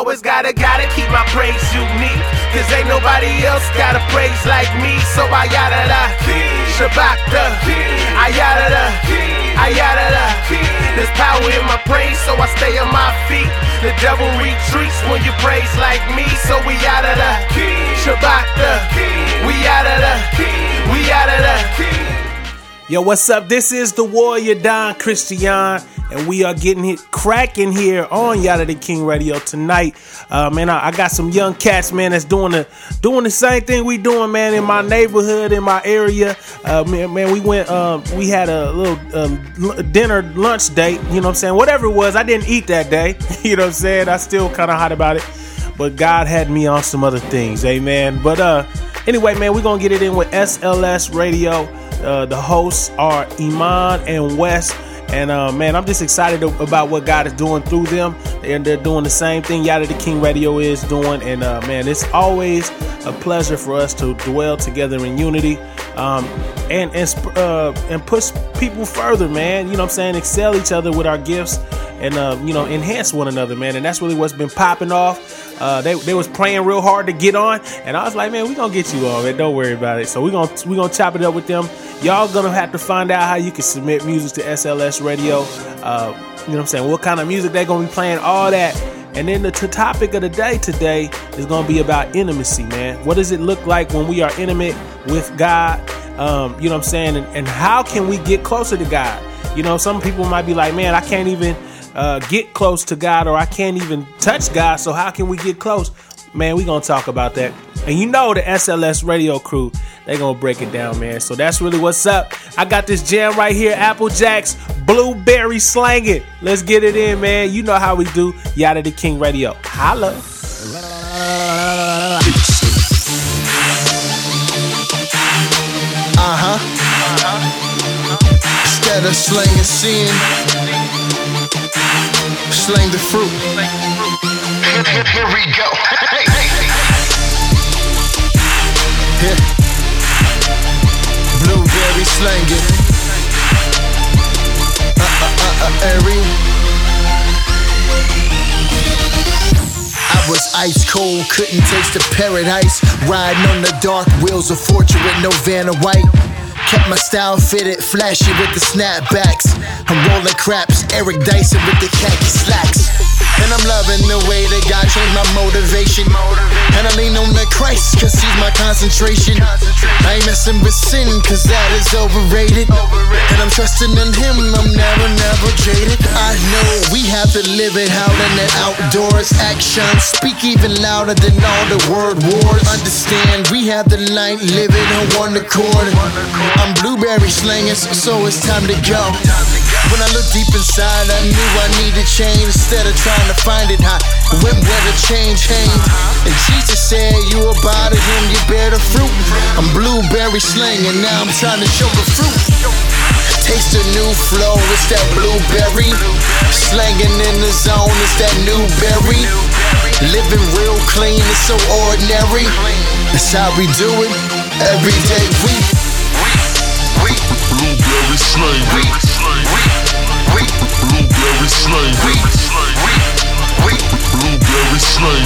always gotta keep my praise unique. Cause ain't nobody else got a praise like me. So I yada da, Shabbat da, I yada da, I yada da. There's power in my praise, so I stay on my feet. The devil retreats when you praise like me. So we yada da, Shabbat da, we yada da, we yada da. Yo, what's up? This is the Warrior Don Christian, and we are getting it cracking here on Yada the King Radio tonight. Man, I got some young cats, man, that's doing the same thing we doing, man, in my neighborhood, in my area. Man, we went, we had a little dinner lunch date. You know what I'm saying? Whatever it was, I didn't eat that day. You know what I'm saying? I still kind of hot about it, but God had me on some other things, amen. But anyway, man, we're gonna get it in with SLS Radio. The hosts are Iman and Wes, and man, I'm just excited about what God is doing through them, and they're doing the same thing Yada the King Radio is doing, and man, it's always a pleasure for us to dwell together in unity, and push people further, man. You know what I'm saying? Excel each other with our gifts, and you know, enhance one another, man. And that's really what's been popping off. They was praying real hard to get on, and I was like, man, we gonna get you on, man. Don't worry about it. So we gonna chop it up with them. Y'all gonna have to find out how you can submit music to SLS Radio. You know what I'm saying? What kind of music they gonna be playing, all that. And then the topic of the day today is gonna be about intimacy, man. What does it look like when we are intimate with God? You know what I'm saying? And how can we get closer to God? You know, some people might be like, man, I can't even get close to God, or I can't even touch God, so how can we get close? Man, we gonna talk about that. And you know the SLS Radio crew, they gonna break it down, man. So that's really what's up. I got this jam right here, Applejack's Blueberry Slangin'. Let's get it in, man. You know how we do. Yada the King Radio. Holla. Instead of slanging sin, slang the fruit. Here we go. Yeah. Blueberry slanging. I was ice cold, couldn't taste the paradise. Riding on the dark wheels of fortune with no Vanna White. Kept my style fitted, flashy with the snapbacks. I'm rolling craps, Eric Dyson with the khaki slacks. And I'm loving the way that God changed my motivation. And I lean on the Christ, cause he's my concentration. I ain't messing with sin, cause that is overrated. And I'm trusting in him, I'm never jaded. I know we have to live it out in the outdoors. Actions speak even louder than all the word wars. Understand, we have the light, live it on one accord. I'm blueberry slanging, so it's time to go. When I look deep inside, I knew I needed change. Instead of trying to find it, I went where the change came. And Jesus said, you abide in him, you bear the fruit. I'm blueberry slanging, now I'm trying to show the fruit. Taste a new flow, it's that blueberry. Slanging in the zone, it's that new berry. Living real clean, it's so ordinary. That's how we do it, every day we blueberry slang. Blueberry slang. Blueberry slang.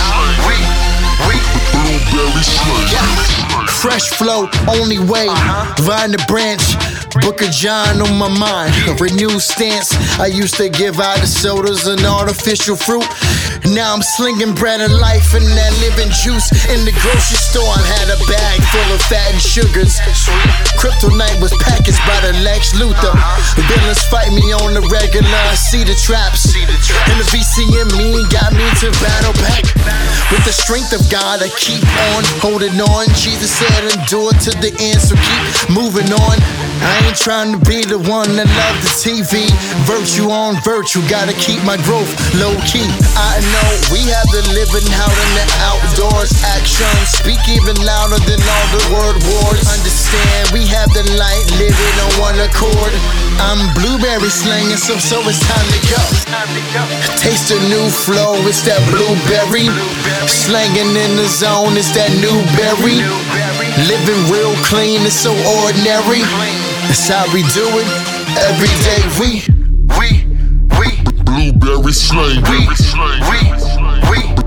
Blueberry slang. Fresh flow, only way. Vine the branch. Book of John on my mind. A renewed stance. I used to give out the sodas and artificial fruit. Now I'm slinging bread and life and that living juice. In the grocery store, I had a bag full of fat and sugars. Kryptonite was packaged by the Lex Luthor. Villains fight me on the regular. I see the traps. And the VCM me got me to battle back. With the strength of God, I keep on holding on. Jesus said endure to the end, so keep moving on. I ain't trying to be the one that love the TV. Virtue on virtue, gotta keep my growth low key. I know we have the living out in the outdoors. Actions speak even louder than all the word wars. Understand we have the light living on one accord. I'm blueberry slanging, so it's time to go. Taste a new flow, it's that blueberry. Slanging in the zone, it's that new berry. Living real clean, it's so ordinary. That's how we do it, every day we blueberry slang.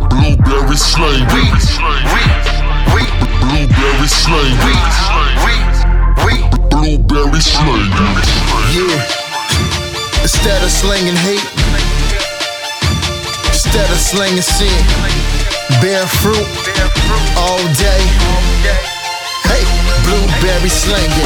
Instead of slinging hate, instead of slinging sin, bear fruit all day. Hey, blueberry slinging.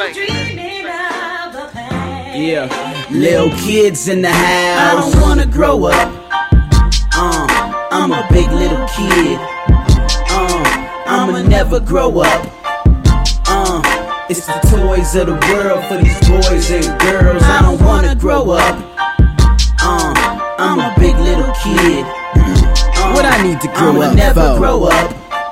Yeah, little kids in the house. I don't wanna grow up. I'm a big little kid. I'ma never grow up. It's the toys of the world for these boys and girls. I don't wanna grow up. I'm a big little kid. What I need to grow up? I'ma never grow up.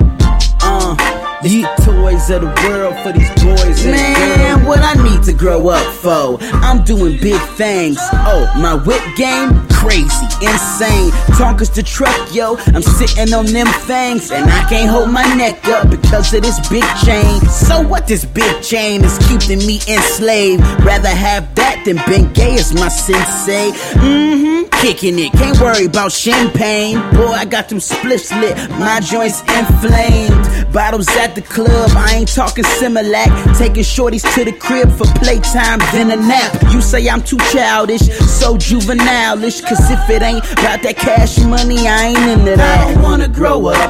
The toys of the world for these boys and girls. Man, what I need to grow up for? I'm doing big things. Oh, my whip game? Crazy, insane. Tonkers the truck, yo. I'm sitting on them things, and I can't hold my neck up because of this big chain. So what, this big chain is keeping me enslaved. Rather have that than Ben Gay as my sensei. Kicking it, can't worry about champagne. Boy, I got them spliffs lit, my joints inflamed. Bottles at the club, I ain't talking Similac. Taking shorties to the crib for playtime, then a nap. You say I'm too childish, so juvenile-ish. Cause if it ain't about that cash money, I ain't into that. I don't wanna grow up.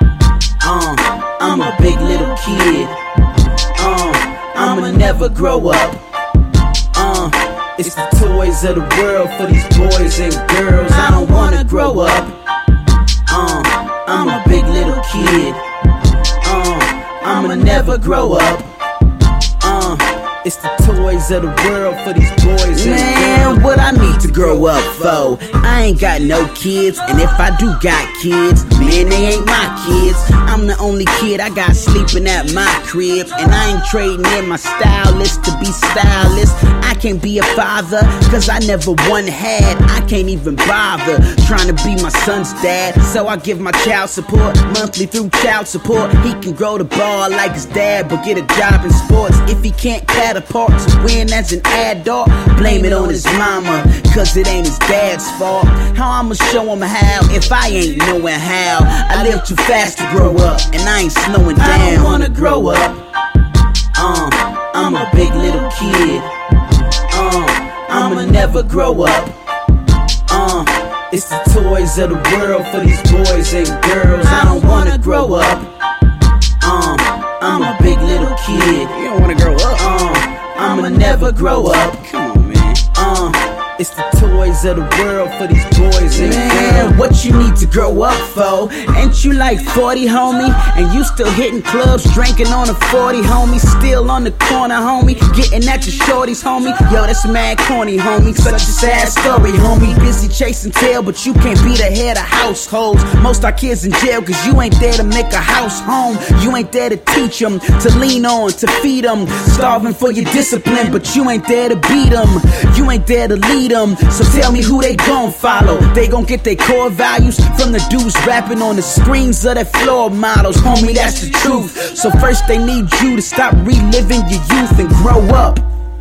I'm a big little kid. I'ma never grow up. It's the toys of the world for these boys and girls. I don't wanna grow up. I'm a big little kid. I'ma never grow up. It's the toys of the world for these boys and girls. Man, what I need to grow up for? I ain't got no kids, and if I do got kids, man, they ain't my kids. I'm the only kid I got sleeping at my crib, and I ain't trading in my stylist to be stylish. I can't be a father, cause I never one had. I can't even bother trying to be my son's dad. So I give my child support monthly through child support. He can grow the ball like his dad, but get a job in sports. If he can't catapult to win as an adult, blame it on his mama, cause it ain't his dad's fault. How I'ma show him how if I ain't knowing how? I live too fast to grow up, and I ain't slowing down. I don't wanna grow up. I'm a big little kid. I'ma never grow up. It's the toys of the world for these boys and girls. I don't wanna grow up. I'm a big little kid. You don't wanna grow up. I'ma never grow up. Come on, man. It's the toys of the world for these boys and girls. What you need to grow up for? Ain't you like 40, homie? And you still hitting clubs, drinking on a 40, homie? Still on the corner, homie? Getting at your shorties, homie? Yo, that's mad corny, homie. Such a sad story, homie. Busy chasing tail, but you can't be the head of households. Most our kids in jail, cause you ain't there to make a house home. You ain't there to teach them, to lean on, to feed them. Starving for your discipline, but you ain't there to beat them. You ain't there to lead them. So tell me who they gon' follow. They gon' get their core values from the dudes rapping on the screens of their floor models. Homie, that's the truth. So first they need you to stop reliving your youth and grow up.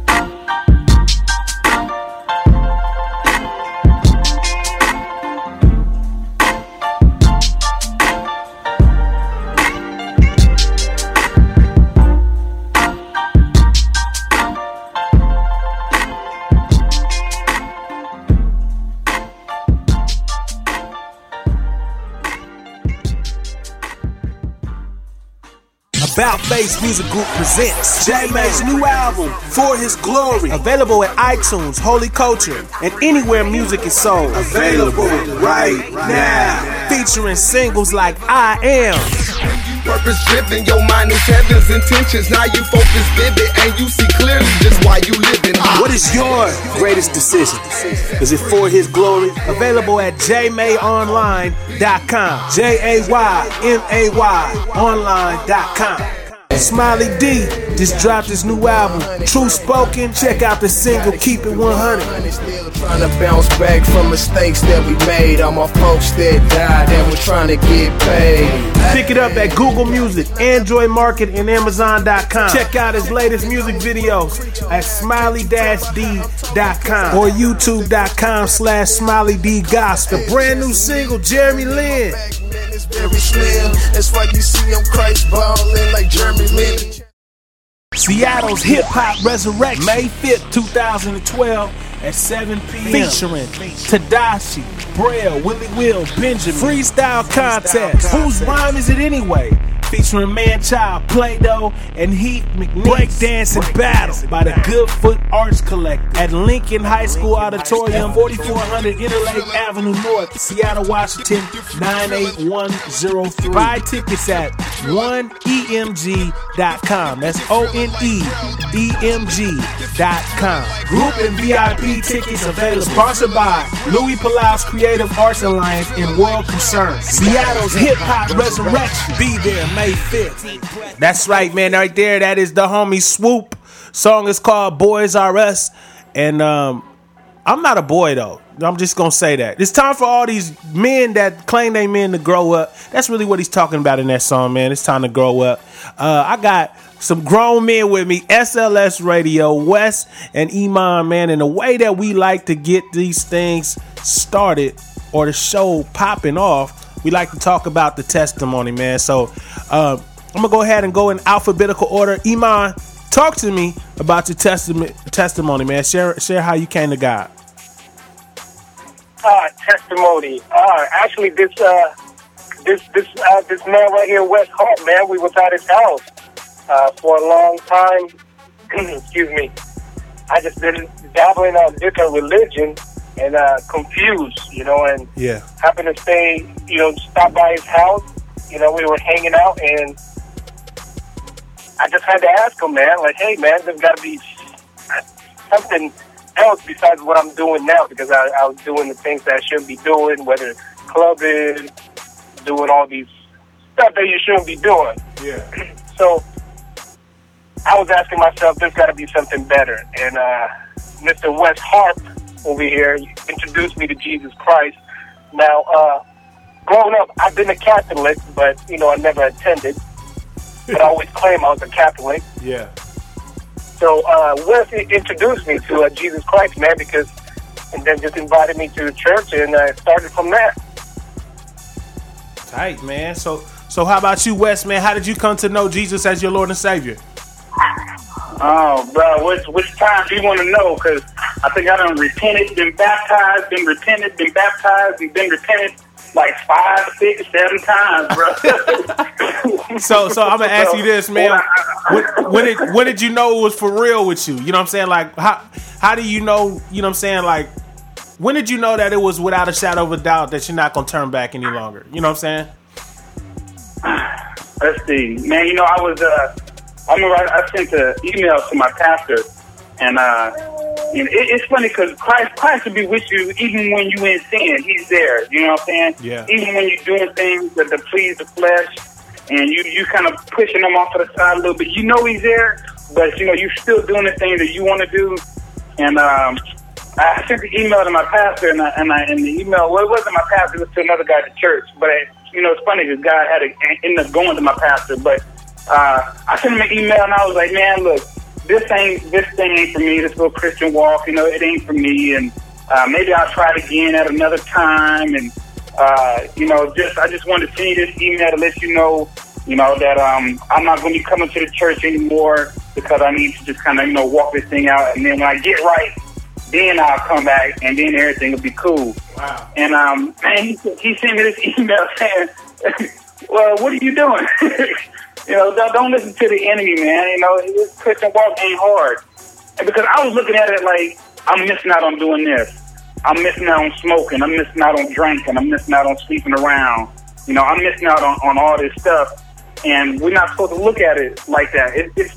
About Face Music Group presents J-May's new album, For His Glory. Available at iTunes, Holy Culture, and anywhere music is sold. Available right now. Featuring singles like I Am. Purpose driven, your mind is heaven's intentions. Now you focus vivid and you see clearly just why you living. What is your greatest decision? Is it For His Glory? Available at jmayonline.com. JAYMAY online.com. Smiley D just dropped his new album, True Spoken. Check out the single, Keep It 100. Still trying to bounce back from mistakes that we made. All my folks that died and we're trying to get paid. Pick it up at Google Music, Android Market, and Amazon.com. Check out his latest music videos at smiley-d.com or youtube.com/SmileyDGospel. The brand new single, Jeremy Lin. It's very slim. That's why you see him Christ ballin' like Jeremy Lin. Seattle's Hip Hop Resurrection, May 5th, 2012. at 7 p.m. Featuring Tadashi, Braille, Willie Will, Benjamin. Freestyle contest. Whose rhyme is it anyway? Featuring Manchild, Play-Doh, and Heath McNeese. Breakdancing battle by the Goodfoot Arts Collective at Lincoln High School Auditorium, 4400 Interlake Avenue North, Seattle, Washington, 98103. Buy tickets at oneemg.com. That's ONEEMG.com. Group and VIP tickets available. Sponsored by Louis Palau's Creative Arts Alliance and World Concern. Seattle's Hip Hop Resurrection. Be there May 5th. That's right, man. Right there, that is the homie Swoop. Song is called Boys R Us. And I'm not a boy, though. I'm just going to say that. It's time for all these men that claim they men to grow up. That's really what he's talking about in that song, man. It's time to grow up. I got some grown men with me, SLS Radio, Wes and Iman, man. And the way that we like to get these things started or the show popping off, we like to talk about the testimony, man. So I'm going to go ahead and go in alphabetical order. Iman, talk to me about your testimony, man. Share how you came to God. Testimony. Actually, this man right here, Wes Hart, man, we was at his house for a long time. Excuse me. I just been dabbling on different religions and confused, and happened to stay, stop by his house. We were hanging out, and I just had to ask him, man, like, hey, man, there's got to be something else besides what I'm doing now, because I was doing the things that I shouldn't be doing, whether clubbing, doing all these stuff that you shouldn't be doing. Yeah. So I was asking myself, there's got to be something better. And Mr. Wes Hart over here introduced me to Jesus Christ. Now, growing up, I've been a Catholic, but, I never attended. But I always claim I was a Catholic. Yeah. So Wes introduced me to Jesus Christ, man, and then just invited me to the church, and I started from there. Tight, man. So how about you, Wes, man? How did you come to know Jesus as your Lord and Savior? Oh, bro, which time do you want to know? Because I think I done repented, been baptized, been repented, been baptized, and been repented like 5, 6, 7 times, bro. So I'm gonna ask you this, man. When did you know it was for real with you? You know what I'm saying? Like, how do you know? You know what I'm saying? Like, when did you know that it was without a shadow of a doubt that you're not gonna turn back any longer? You know what I'm saying? Let's see, man. I was I remember I sent an email to my pastor, and it's funny because Christ will be with you even when you in sin. He's there. You know what I'm saying? Yeah. Even when you're doing things that please the flesh, and you kind of pushing him off to the side a little bit. He's there, but you're still doing the things that you want to do. And I sent the email to my pastor, and the email, well, it wasn't my pastor, it was to another guy at the church. But it's funny, this guy had to end up going to my pastor, but. I sent him an email, and I was like, man, look, this thing ain't for me, this little Christian walk, it ain't for me, and maybe I'll try it again at another time, and, I just wanted to send you this email to let you know, that I'm not going to be coming to the church anymore because I need to just kind of, walk this thing out, and then when I get right, then I'll come back, and then everything will be cool. Wow. And, man, he sent me this email saying, well, what are you doing? Don't listen to the enemy, man. This Christian walk ain't hard. And because I was looking at it like, I'm missing out on doing this. I'm missing out on smoking. I'm missing out on drinking. I'm missing out on sleeping around. I'm missing out on all this stuff. And we're not supposed to look at it like that.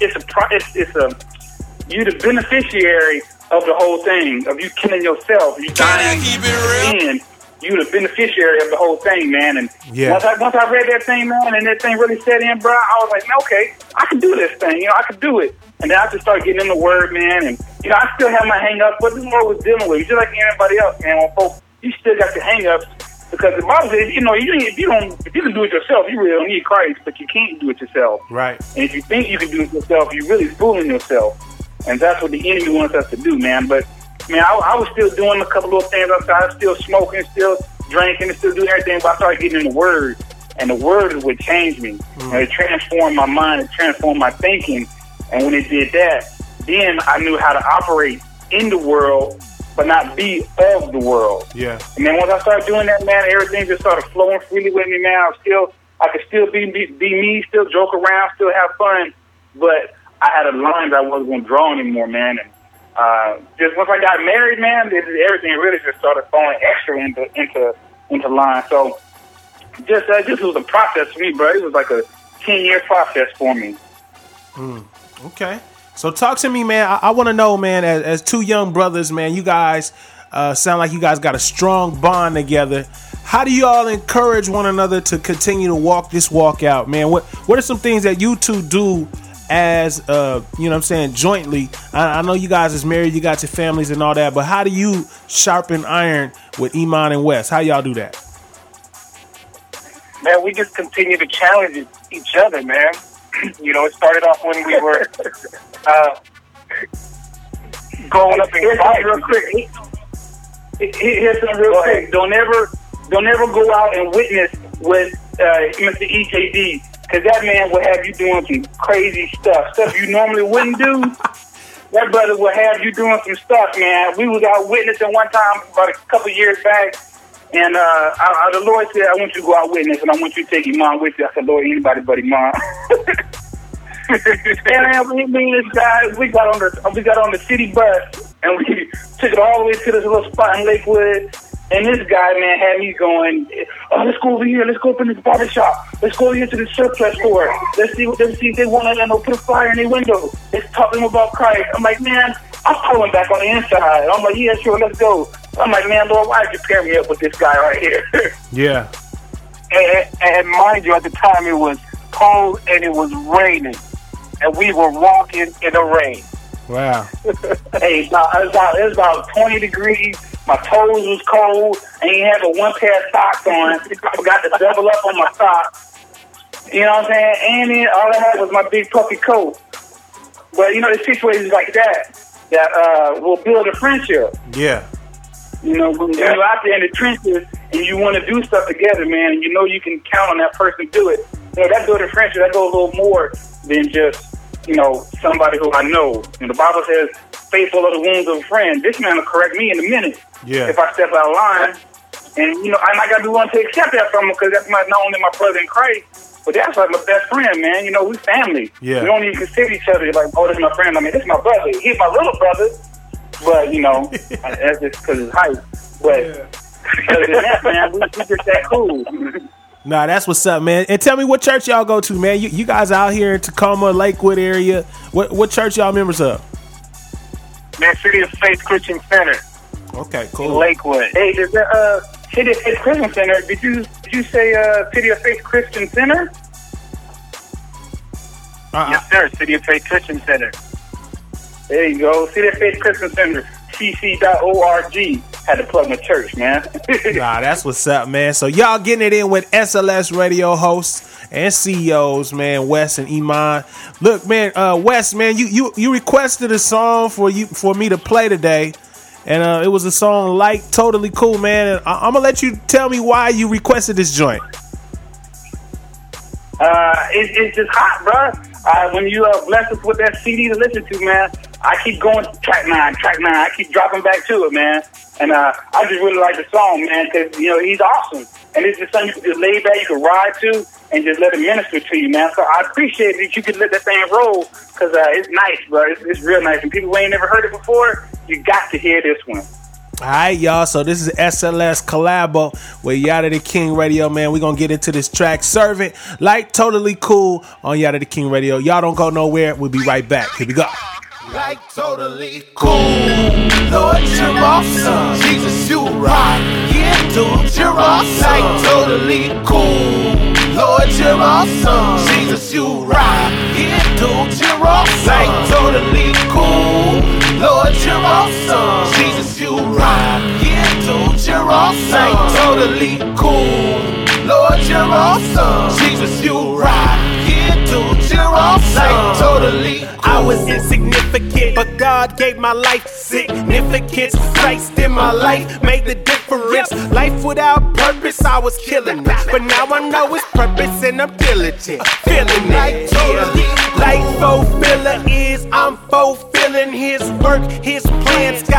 You're the beneficiary of the whole thing, of you killing yourself. You dying. And you the beneficiary of the whole thing, man. And once I read that thing, man, and that thing really set in, bro, I was like, man, okay, I can do this thing. I can do it. And then I just started getting in the word, man. And I still have my hang-ups, but this is what I was dealing with. Just like anybody else, man. When folks, you still got your hang-ups because the Bible says, if you can do it yourself, you really don't need Christ, but you can't do it yourself. Right. And if you think you can do it yourself, you're really fooling yourself. And that's what the enemy wants us to do, man. But man, I was still doing a couple of things outside, still smoking, still drinking, and still doing everything, but I started getting in the Word, and the Word is what changed me. And it transformed my mind, it transformed my thinking, and when it did that, then I knew how to operate in the world but not be of the world. Yeah. And then once I started doing that, man, everything just started flowing freely with me, man. I could still be me, still joke around, still have fun, but I had a line that I wasn't going to draw anymore, man. And just once I got married, man, everything really just started falling extra into line. So just was a process for me, bro. It was like a 10-year process for me. Okay. So talk to me, man. I want to know, man, as two young brothers, man, you guys sound like you guys got a strong bond together. How do you all encourage one another to continue to walk this walk out, man? What are some things that you two do as, you know what I'm saying, jointly? I know you guys is married, you got your families and all that, but how do you sharpen iron with Iman and Wes? How y'all do that? Man, we just continue to challenge each other, man. You know, it started off when we were going up in fight. Real quick. Here's something real quick. Don't ever go out and witness with Mr. EKD, because that man will have you doing some crazy stuff you normally wouldn't do. That brother will have you doing some stuff, man. We was out witnessing one time about a couple years back, and the Lord said, I want you to go out witness, and I want you to take Iman with you. I said, Lord, anybody but Iman. And me and this guy, we got on the city bus, and we took it all the way to this little spot in Lakewood. And this guy, man, had me going, let's go over here. Let's go up in this barber shop. Let's go over here to the surplus store. Let's see if they want to put a fire in their window. Let's talk to them about Christ. I'm like, man, I'm pulling back on the inside. I'm like, yeah, sure, let's go. I'm like, man, Lord, why did you pair me up with this guy right here? Yeah. And mind you, at the time it was cold and it was raining. And we were walking in the rain. Wow. Hey, it was about 20 degrees. My toes was cold. I ain't had but one pair of socks on. I forgot to double up on my socks. You know what I'm saying? And then all I had was my big puffy coat. But, you know, it's situations like that will build a friendship. Yeah. You know, when you're out there in the trenches and you want to do stuff together, man, and you know you can count on that person to do it. You know, that builds a friendship. That goes a little more than just, you know, somebody who I know. And the Bible says, faithful are the wounds of a friend. This man will correct me in a minute if I step out of line. And, you know, I got to be willing to accept that from him, because that's not only my brother in Christ, but that's like my best friend, man. You know, we family. Yeah. We don't even consider each other like, oh, this is my friend. I mean, this is my brother. He's my little brother. But, you know, that's just because of height. But other than that, man, we just that cool. Nah, that's what's up, man. And tell me, what church y'all go to, man? You guys out here in Tacoma, Lakewood area. What church y'all members of? Man, City of Faith Christian Center. Okay, cool. In Lakewood. Hey, is there City of Faith Christian Center? Did you say City of Faith Christian Center? Yes, sir. City of Faith Christian Center. There you go. City of Faith Christian Center. cc.org. Had to plug my church, man. Nah, that's what's up, man. So y'all getting it in with SLS radio hosts and CEOs, man, Wes and Iman. Look, man, Wes, man, you requested a song for me to play today, and it was a song like Totally Cool, man. And I'm gonna let you tell me why you requested this joint. It's just hot, bro. When you bless us with that CD to listen to, man, I keep going track 9. I keep dropping back to it, man. And I just really like the song, man, because, you know, he's awesome. And it's just something you can just lay back, you can ride to, and just let it minister to you, man. So I appreciate that you could let that thing roll, because it's nice, bro. It's real nice. And people who ain't never heard it before, you got to hear this one. All right, y'all. So this is SLS Collabo with Yada the King Radio, man. We're going to get into this track, Servant, like Totally Cool on Yada the King Radio. Y'all don't go nowhere. We'll be right back. Here we go. Like Totally Cool, Lord, you're awesome. Jesus, you rock. Yeah, dude, you're awesome. Like Totally Cool, Lord, you're awesome. Jesus, you rock. Yeah, dude, you're awesome. Like Totally Cool, Lord, you're awesome. Jesus, you rock. Yeah, dude, you're awesome. Like Totally Cool, Lord, you're awesome. Jesus, you rock. Yeah, dude, you're awesome. Like Totally Cool. I was insignificant, but God gave my life significance. Christ in my life made the difference. Life without purpose, I was killing it, but now I know it's purpose and I'm diligent. Feeling it, yeah. Like fulfiller is, I'm fulfilling His work, His plans, God's will.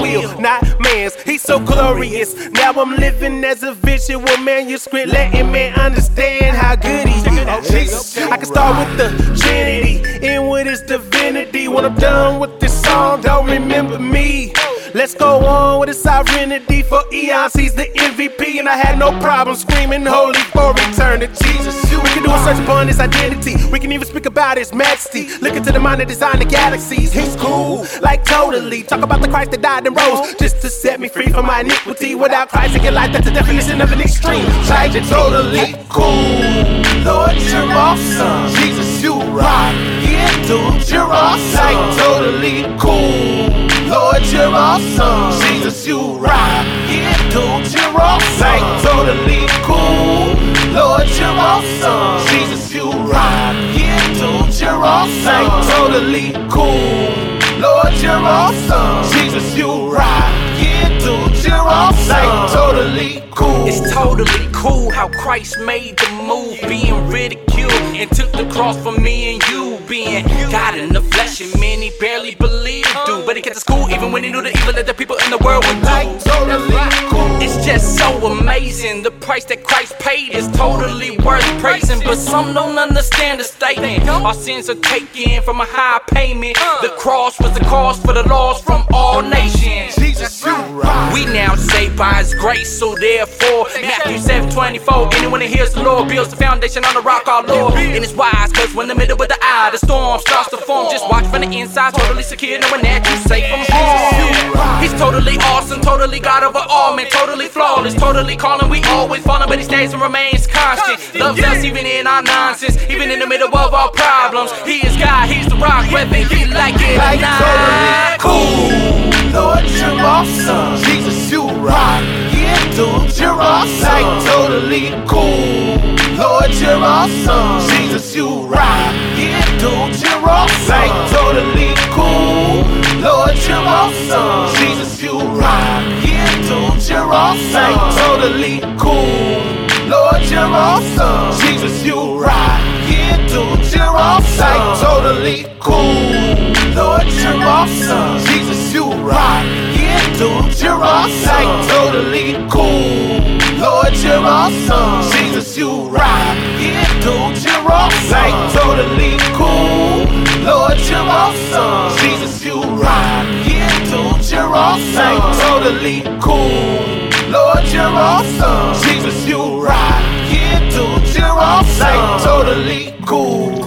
real, not man's. He's so glorious. Now I'm living as a visual manuscript, letting man understand how good he is. Jesus. I can start with the Trinity, end with his divinity. When I'm done with this song, don't remember me. Let's go on with his sovereignty. For eons, he's the MVP, and I had no problem screaming holy for eternity. We can do a search upon his identity. We can even speak about his majesty. Look into the mind that designed the galaxies. He's cool, like totally. Talk about the Christ that died and rose just to set me free from my iniquity. Without Christ in your life, that's the definition of an extreme. Like you're totally cool. Lord, you're awesome. Jesus, you rock. Yeah, dude, you're awesome. Like totally cool. Lord, you're awesome. Jesus, you rock. Yeah, dude, you're awesome. Like totally cool. Lord, you're awesome. Jesus, you rock. Yeah, dude, you're awesome. Like totally cool. Lord, you're awesome. Jesus, you rock. Yeah, dude, you're awesome. Like totally cool. It's totally cool how Christ made the move, being ridiculed and took the cross for me and you, being God in the flesh, and many barely believe do, but he kept us cool even when he knew the evil that the people in the world would do. Like totally cool. It's just so amazing. The price that Christ paid is totally worth praising, but some don't understand the statement. Our sins are taken from a high payment. The cross was the cost for the lost from all nations. Jesus, you rock. We now saved by his grace, so therefore Matthew 7:24, anyone that hears the Lord builds the foundation on the rock our Lord. And it's wise, cause when in the middle of the eye the storm starts to form, just watch from the inside, totally secure, knowing that you're safe from harm. He's totally awesome, totally God over all men, totally flawless, totally calling, we always falling, but he stays and remains constant. Loves us even in our nonsense, even in the middle of our problems. He is God, he's the rock, whether he like it or Like not. totally cool. Lord, you're awesome. Jesus, you rock. Yeah, dude, you're awesome. Like totally cool. Lord, you're awesome. Jesus, you rock. Yeah, dude, you're awesome. Like totally cool. Lord, you're awesome. Jesus, you rock. Yeah, dude, you're awesome. Like totally cool. Lord, you're awesome. Jesus, you rock. Yeah, dude, you're awesome. Like totally cool. Lord, you're awesome. Jesus, you rock. Yeah, dude, you're awesome. Like totally cool. Lord, you're awesome. Jesus, you rock. Yeah, dude, you're awesome. Like totally cool. Lord, you're awesome. Jesus, you rock. Yeah, dude, you're awesome. Like totally cool. Lord, you're awesome. Jesus, you rock. Yeah, dude, you're awesome. Like totally cool.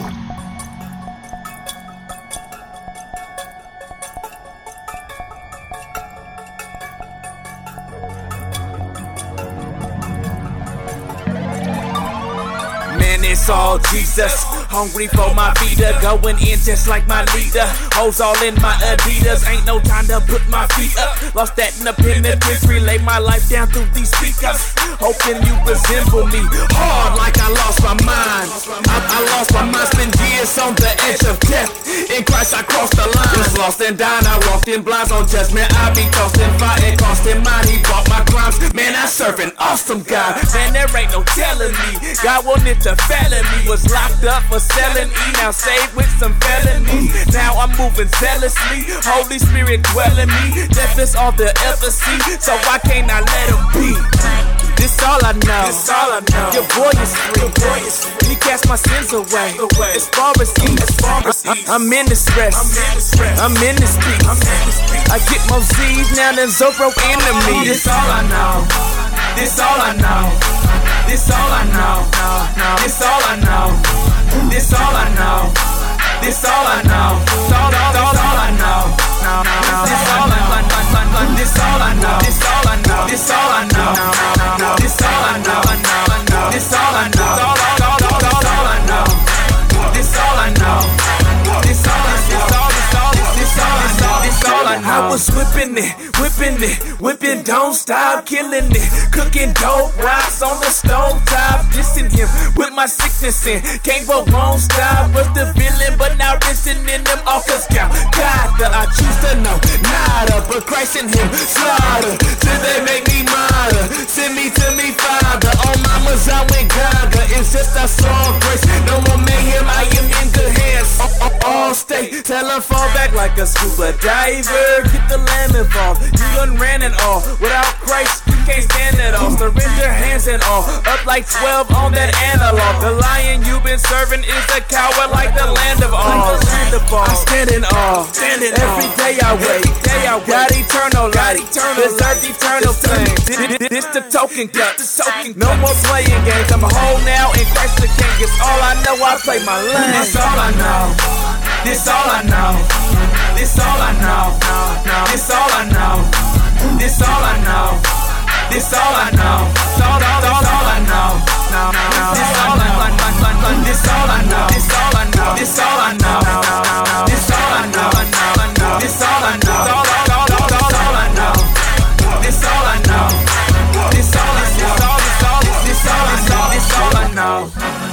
It's all Jesus, hungry for my feeder, going in just like my leader. Hoes all in my Adidas, ain't no time to put my feet up. Lost that in the penitentiary, lay my life down through these speakers. Hoping you resemble me, hard like I lost my mind. I lost my mind, spent years on the edge of death. In Christ I crossed the line. Was lost and dying, I walked in blinds on judgment. I be tossed in fire, it cost him mine. He bought my crimes. Man, I serve an awesome God. Man, there ain't no telling me. God wanted to felony. Was locked up for selling E, now saved with some felonies. Now I'm moving zealously. Holy Spirit dwell in me. Death is all the ever see, so why can't I let him be? This all I know. This all I know. Your boy is free. He cast my sins away. As far as east. I'm in this rest. I'm in this peace. I get more Z's now than Zorro enemy. This all I know. This all I know. This all I know. This all I know. This all I know. This all I know. All I know. This all I know. This all I know. This all I know. This all I know. This all I know. This all I know. All I know. This all I know. This all I know. I was whipping it, don't stop killing it, cooking dope rocks on the stove top, dissing him with my sickness in, can't go won't stop, was the villain but now risen in them all cause God that I choose to know, nada, but Christ in him, slaughter, till they make me martyr, send me to me Father, on mamas I went gaga, it's just I saw grace, no more mayhem, I am in good hands, all stay Hey, tell her fall back like a scuba diver. Get the lamb involved. You done ran it all. Without Christ, you can't stand it all. Surrender hands and all. Up like 12 on that analog. The lion you've been serving is a coward like the land of all. I stand in awe. Every day I wait. Got eternal light. Deserve eternal flame. This the token cut. No more playing games. I'm whole now and Christ the King. It's all I know. I play my lane. This all I know. This all I know. This all I know. This all I know. This all I know. This all I know. This all I know. This all I know. This all I know. This all I know. This all I know. This all I know. This all I know. This all I know. This all I know. This all I know.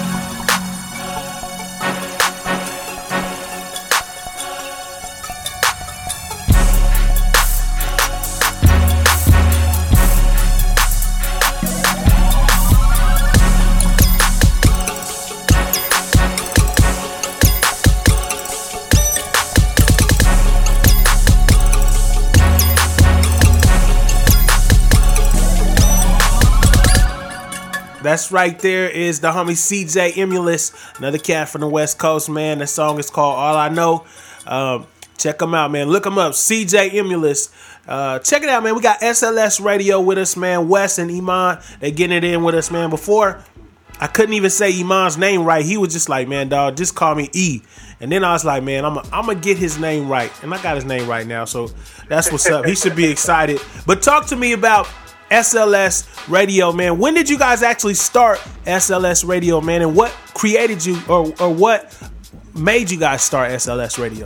That's right. There is the homie CJ Emulous, another cat from the West Coast, man. The song is called All I Know. Check him out, man. Look him up, CJ Emulous. Check it out, man. We got SLS Radio with us, man. Wes and Iman, they getting it in with us, man. Before, I couldn't even say Iman's name right. He was just like, man, dog, just call me E. And then I was like, man, I'm going to get his name right. And I got his name right now, so that's what's up. He should be excited. But talk to me about SLS Radio, man. When did you guys actually start SLS Radio, man? And what created you or what made you guys start SLS Radio?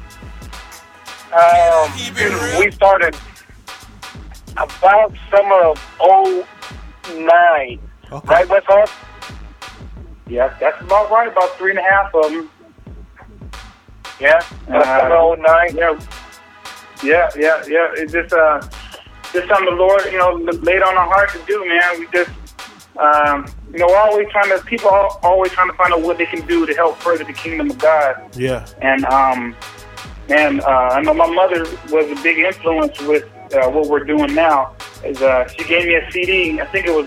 We started about summer of 2009. Okay. Right, West Coast? Yeah, that's about right. About 3.5 of them. Yeah, summer of 2009. Yeah. It's just something the Lord, laid on our heart to do, man. We just, we're always people are always trying to find out what they can do to help further the kingdom of God. Yeah. And I know my mother was a big influence with what we're doing now. She gave me a CD. I think it was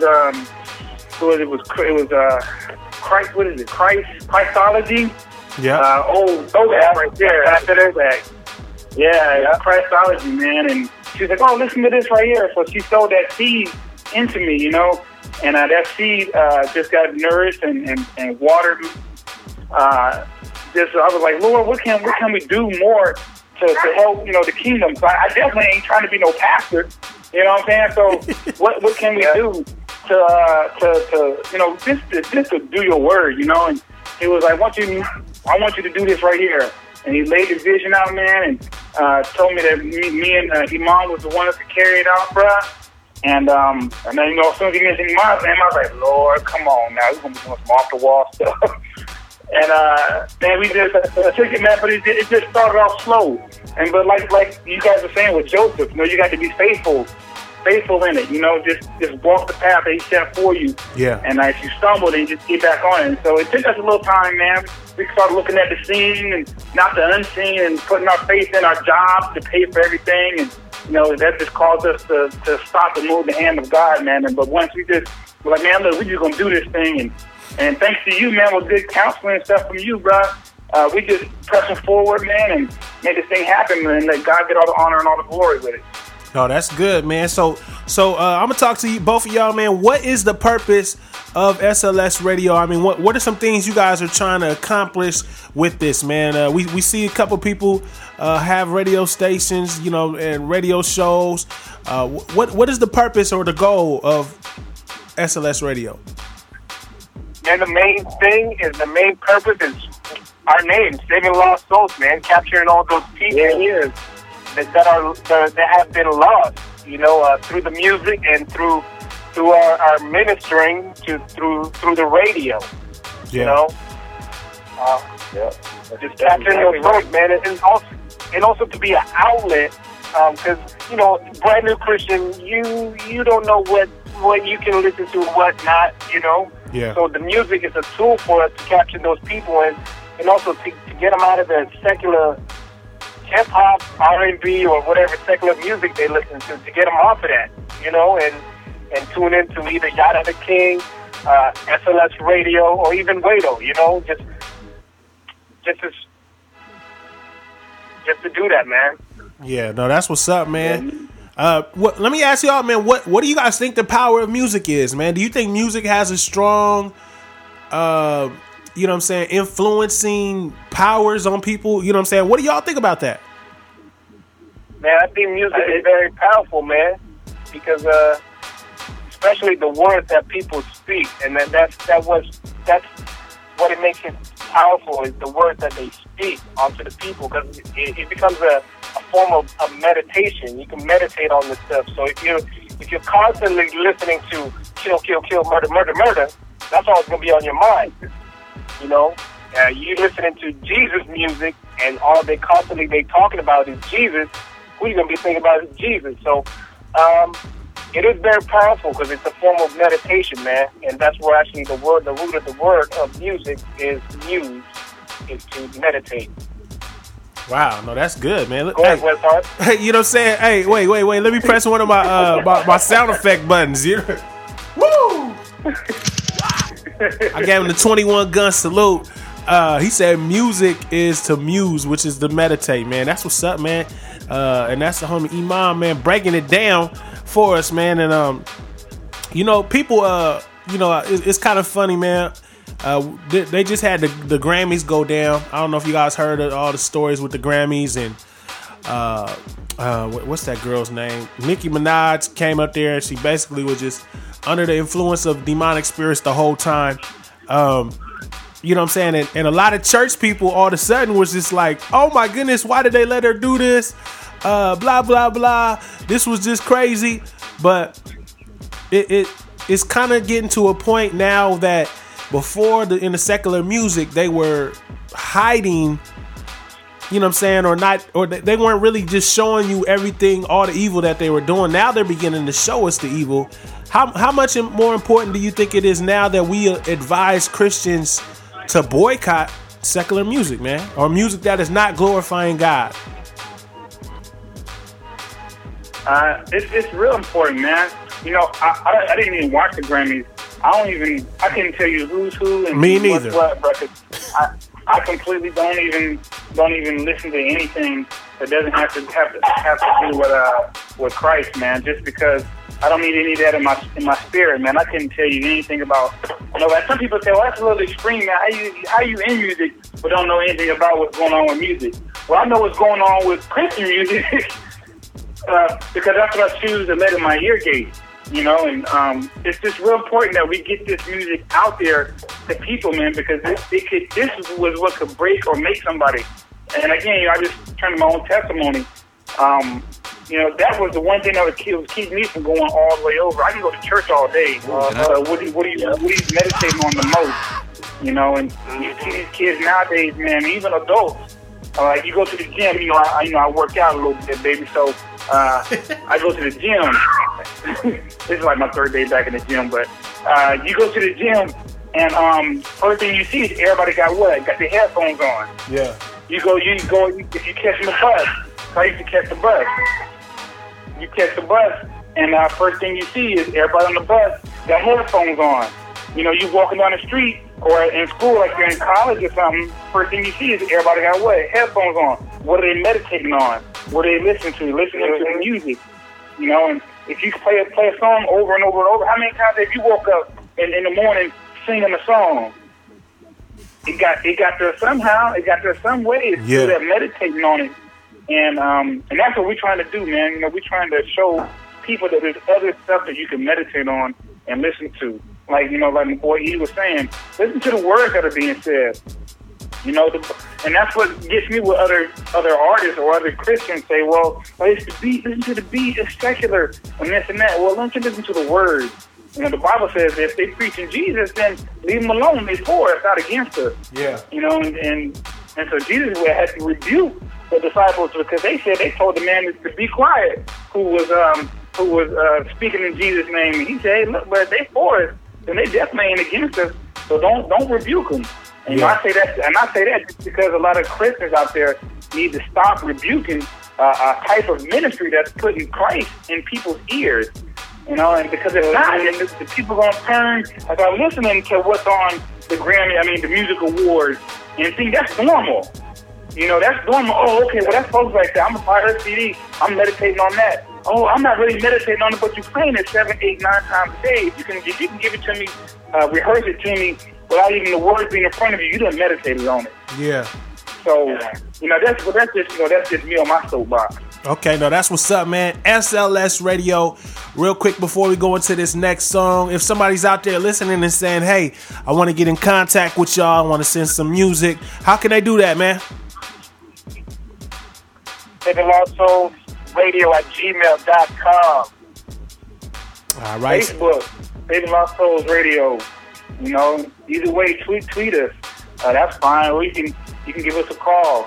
Christ. What is it? Christology. Yeah. Throwback right there. After that. Yeah, Christology, man. And she was like, oh, listen to this right here. So she sowed that seed into me, and that seed just got nourished and watered. I was like, Lord, what can we do more to help, the kingdom? So I definitely ain't trying to be no pastor, you know what I'm saying? So what can we do to just to do your word, And he was like, I want you to do this right here. And he laid the vision out, man, and told me that me and Iman was the one that could carry it out, bruh. And then, as soon as he mentioned Iman's name, I was like, Lord, come on now. We're going to be doing some off-the-wall stuff. And man, we just took it, man, but it just started off slow. But like you guys were saying with Joseph, you got to be faithful in it, just walk the path that he set for you. Yeah. And if you stumble, then just get back on it. And so it took us a little time, man. We started looking at the seen and not the unseen and putting our faith in our jobs to pay for everything. And, that just caused us to stop and move the hand of God, man. But once we just were like, man, look, we just going to do this thing. And thanks to you, man, with good counseling and stuff from you, bro, we just pressing forward, man, and make this thing happen and let God get all the honor and all the glory with it. Oh, that's good, man. So I'm gonna talk to you, both of y'all, man. What is the purpose of SLS Radio? I mean, what are some things you guys are trying to accomplish with this, man? We see a couple people have radio stations, and radio shows. What is the purpose or the goal of SLS Radio? And the main purpose is our name, saving lost souls, man, capturing all those people that have been lost, through the music and through our ministering through the radio, just capturing those souls, man, and also to be an outlet, because brand new Christian, you don't know what you can listen to, what not, Yeah. So the music is a tool for us to capture those people, and and also to get them out of the secular hip hop, R&B, or whatever secular music they listen to get them off of that, you know, and tune into either Yada the King, SLS Radio, or even Wado, you know, just to do that, man. Yeah, no, that's what's up, man. Let me ask y'all, man, what do you guys think the power of music is, man? Do you think music has a strong, you know what I'm saying, influencing powers on people? You know what I'm saying? What do y'all think about that? Man, I think music is very powerful, man, because especially the words that people speak, and that's what it makes it powerful, is the words that they speak onto the people, because it becomes a form of meditation. You can meditate on this stuff. So if you're constantly listening to kill, kill, kill, murder, murder, murder, that's all it's gonna be on your mind. You know, you listening to Jesus music, and all they talking about is Jesus. Who you gonna be thinking about is Jesus. So it is very powerful because it's a form of meditation, man, and that's where actually the root of the word of music is muse, is to meditate. Wow, no, that's good, man. Go ahead, Westhart. Hey, you know what I'm saying? Hey, wait. Let me press one of my my sound effect buttons. You know? Woo! I gave him the 21 gun salute. He said music is to muse, which is to meditate, man. That's what's up, man. And that's the homie Imam, man, breaking it down for us, man. And you know, people, you know, it's kind of funny, man. They just had the Grammys go down. I don't know if you guys heard of all the stories with the Grammys, and what's that girl's name? Nicki Minaj came up there, and she basically was just under the influence of demonic spirits the whole time. You know what I'm saying? And a lot of church people all of a sudden was just like, oh my goodness, why did they let her do this? Blah, blah, blah. This was just crazy. But it's kind of getting to a point now that before in the secular music, they were hiding, you know what I'm saying, or they weren't really just showing you everything, all the evil that they were doing. Now they're beginning to show us the evil. How much more important do you think it is now that we advise Christians to boycott secular music, man, or music that is not glorifying God? It's real important, man. You know, I didn't even watch the Grammys. I couldn't tell you who's who and me neither. What's what, I completely don't even listen to anything that doesn't have to do with Christ, man. Just because I don't need any of that in my spirit, man. I couldn't tell you anything about. You know, like some people say, well, that's a little extreme, man. How you in music but don't know anything about what's going on with music? Well, I know what's going on with Christian music because that's what I choose to let in my ear gate. You know, and it's just real important that we get this music out there to people, man, because this was what could break or make somebody. And again, you know, I just turned to my own testimony. You know, that was the one thing that would keep me from going all the way over. I can go to church all day. What are you meditating on the most? You know, and you see these kids nowadays, man, even adults. You go to the gym. You know, I work out a little bit, baby. So I go to the gym. This is like my third day back in the gym. But you go to the gym, and first thing you see is everybody got their headphones on. Yeah. You go. If you catch the bus, I used to catch the bus. You catch the bus, and first thing you see is everybody on the bus got headphones on. You know, you walking down the street or in school, like you're in college or something, first thing you see is everybody got headphones on. What are they meditating on? What are they listening to? Listening to the music. You know, and if you play a song over and over and over, how many times have you woke up in the morning singing a song? It got there somehow. It got there some way. It's through that meditating on it. And that's what we're trying to do, man. You know, we're trying to show people that there's other stuff that you can meditate on and listen to. Like, you know, like my boy E was saying, listen to the words that are being said. You know, and that's what gets me with other artists or other Christians say, well, it's the beat, listen to the beat, it's secular, and this and that. Well, don't you listen to the words. You know, the Bible says if they preaching Jesus, then leave them alone. They're for us, not against us. Yeah. You know, and so Jesus had to rebuke the disciples because they told the man to be quiet who was speaking in Jesus' name. And he said, hey, look, but they for us, then they definitely ain't against us. So don't rebuke them. And I say that just because a lot of Christians out there need to stop rebuking a type of ministry that's putting Christ in people's ears. You know, and because if not, then the people gonna turn. Like I'm listening to what's on the music awards, and think that's normal. You know, that's normal. Oh, okay, well that's folks right there. I'm gonna buy her CD. I'm meditating on that. Oh, I'm not really meditating on it, but you're playing it 7, 8, 9 times a day. If you can give it to me, rehearse it to me without even the words being in front of you, you done meditated on it. Yeah. So, you know, that's just me on my soapbox. Okay, no, that's what's up, man. SLS Radio. Real quick before we go into this next song, if somebody's out there listening and saying, hey, I want to get in contact with y'all, I want to send some music, how can they do that, man? Living Lost Souls Radio at gmail.com. All right. Facebook, Living Lost Souls Radio. You know, either way, tweet us. That's fine. Or you can give us a call,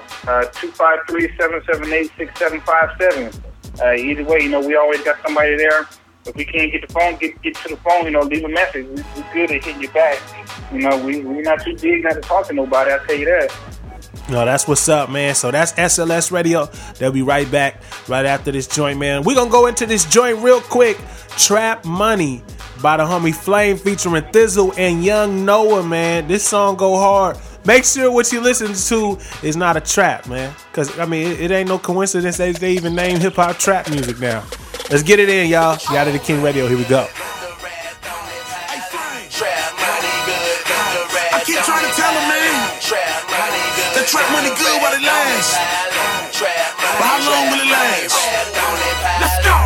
253-778-6757. Either way, you know, we always got somebody there. If we can't get the phone, get to the phone, you know, leave a message. We're good at hitting you back. You know, we're not too big not to talk to nobody, I'll tell you that. No, that's what's up, man. So that's SLS Radio. They'll be right back right after this joint, man. We're going to go into this joint real quick. Trap Money by the homie Flame featuring Thizzle and Young Noah, man. This song go hard. Make sure what you listen to is not a trap, man. Because, I mean, it ain't no coincidence that they even named hip-hop trap music now. Let's get it in, y'all. Out of the King Radio. Here we go. I keep trying to tell them, man, that trap money good while it lasts. But how long will it last? Let's go.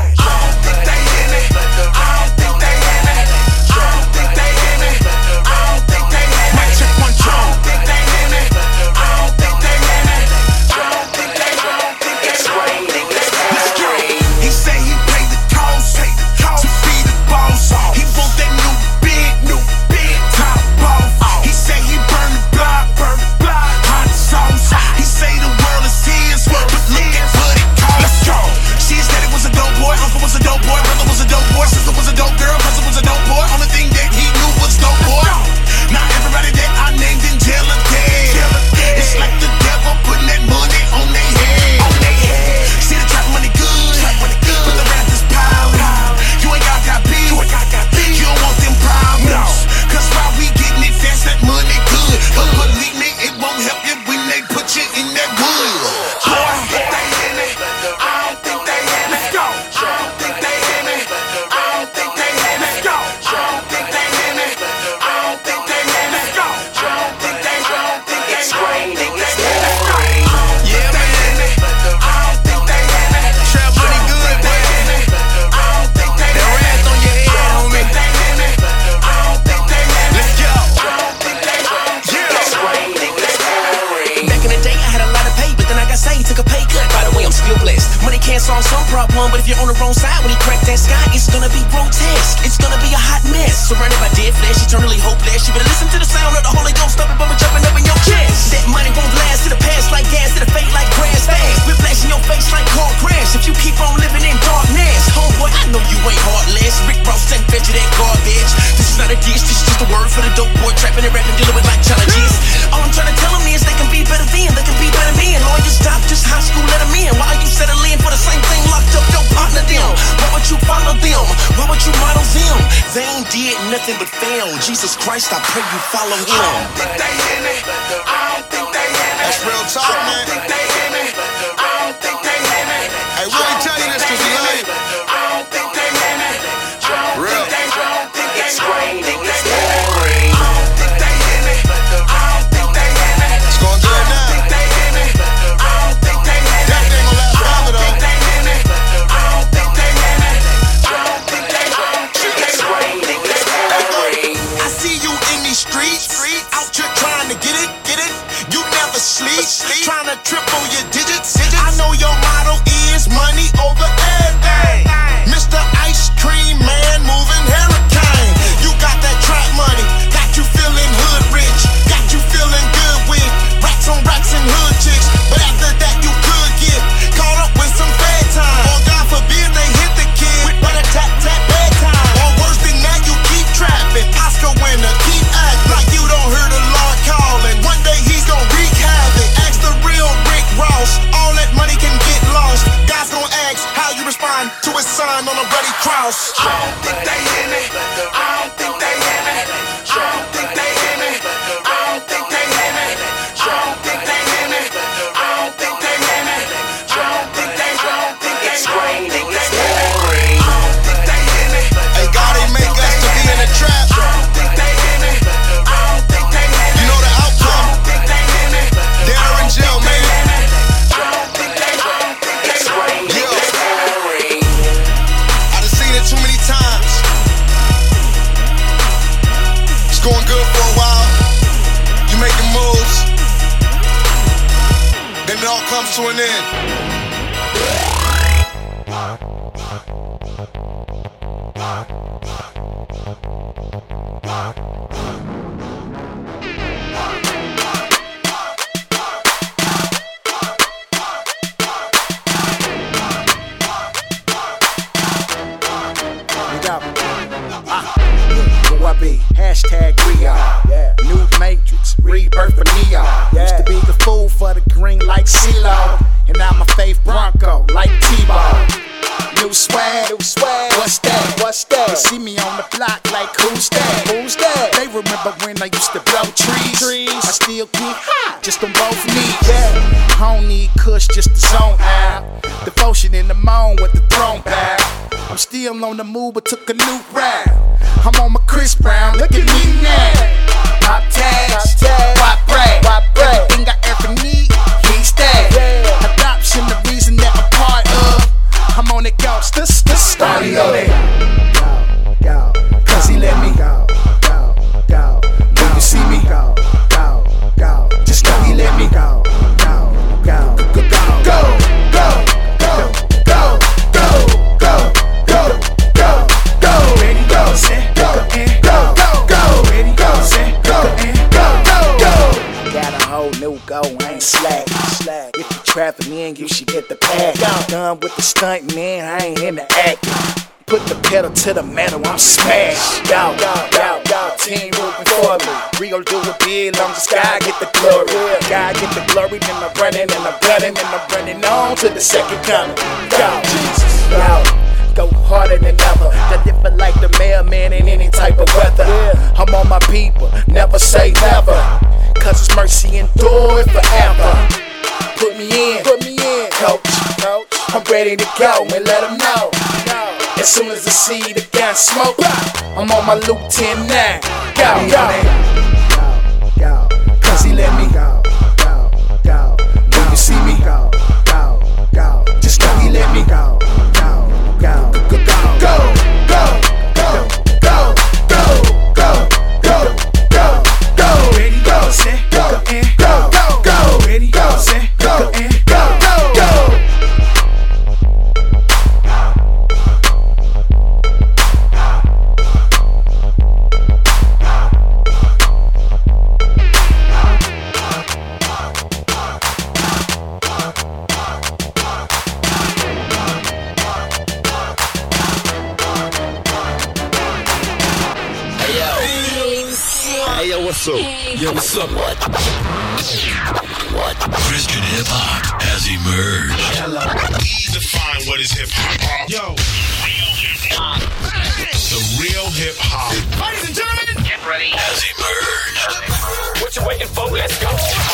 Jesus Christ, I pray you follow him. I don't think they hear me. I don't think they hear me. That's real talk, man. I don't think they hear me. I don't think they hear me. Hey, really tell you this because we love you. I don't think they hear me. Real. I don't think they hear me. I don't think they hear me. I don't think they hear me. It's going good now. I don't think they hear me. I don't think they hear me. That ain't gonna last forever, though. I don't think they hear me. I don't think they hear me. I don't think they hear me. See you in these streets, out here trying to get it. You never sleep, trying to triple your digits. I know your motto is money over everything. Mr. Ice Cream Man, moving hurricane. You got that trap money, got you feeling hood rich, got you feeling good with racks on racks and hood chicks. But after that, you could get caught up with some bad time. Or God forbid they hit the kid with a tap bedtime. Or worse than that, you keep trapping. Oscar winner, keep acting like you don't hear the Lord calling. comes to an end. Hashtag Rio, New Matrix, rebirth for Neo. Used to be the fool for the green like CeeLo, and now my faith Bronco like Tebow. New swag, what's that? You see me on the block like who's that? They remember when I used to blow trees. I still get high, just on both knees. I don't need kush, just the zone out. Devotion in the moan with the throne bow. I'm still on the move, but took a new route. I'm on my Chris Brown, look at me now. Pop tags, why brag? Everything I ever need, he's that. Adoption, the reason that I'm part of. I'm on it, go, start it up. Cause he let me go. When you see me, just know he let me go. Ain't slack. If you trapping in, you should get the pack. Done with the stunt, man, I ain't in the act. Put the pedal to the metal, I'm smashed. Yo, team rooting for me. Rio do it big, long as God get the glory. God get the glory, then I'm running and I'm gunning and I'm running on to the second coming. Yo, go harder than ever. That different like the mailman in any type of weather. I'm on my people, never say never. Cause His mercy endured forever. Put me in, coach. I'm ready to go and let them know. As soon as I see the gun smoke, I'm on my Luke 10-9. Go. Cause he let me go. When you see me, just know he let me go. Yo, what's up? What? Christian hip hop has emerged. Hello. We define what is hip hop. Yo, real hip hop. The real hip hop. Ladies and gentlemen, get ready. Has emerged. What you waiting for? Let's go.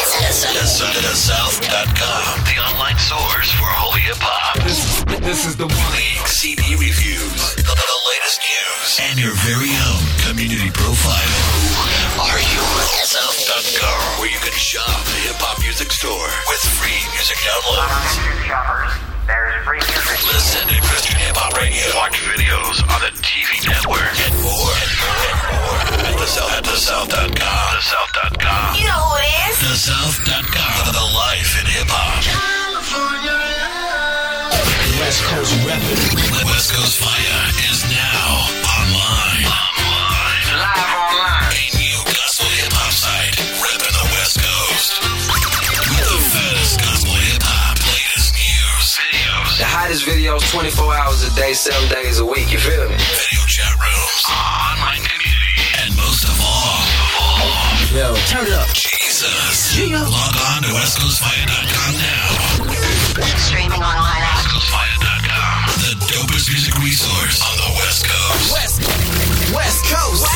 South.com, the online source for holy hip hop. This is the one. League CD reviews, the latest news, and your very own community profile. Who are you? South.com, where you can shop the hip hop music store with free music downloads. Listen to Christian Hip Hop Radio. Watch videos on the TV network and more. At the South.com. You know who it is? The South.com. The life in hip hop. West Coast Reppin'. West Coast Fire is now online. Live online. A new gospel hip hop site repping the West Coast. With the fattest gospel hip hop, latest news, videos, the hottest videos 24 hours a day, 7 days a week. You feel me? Video chat rooms, online community, and most of all, yo, turn it up. Jesus. Log on to WestCoastFire.com now. Streaming online at WestCoastFire.com. The dopest music resource on the West Coast. West Coast.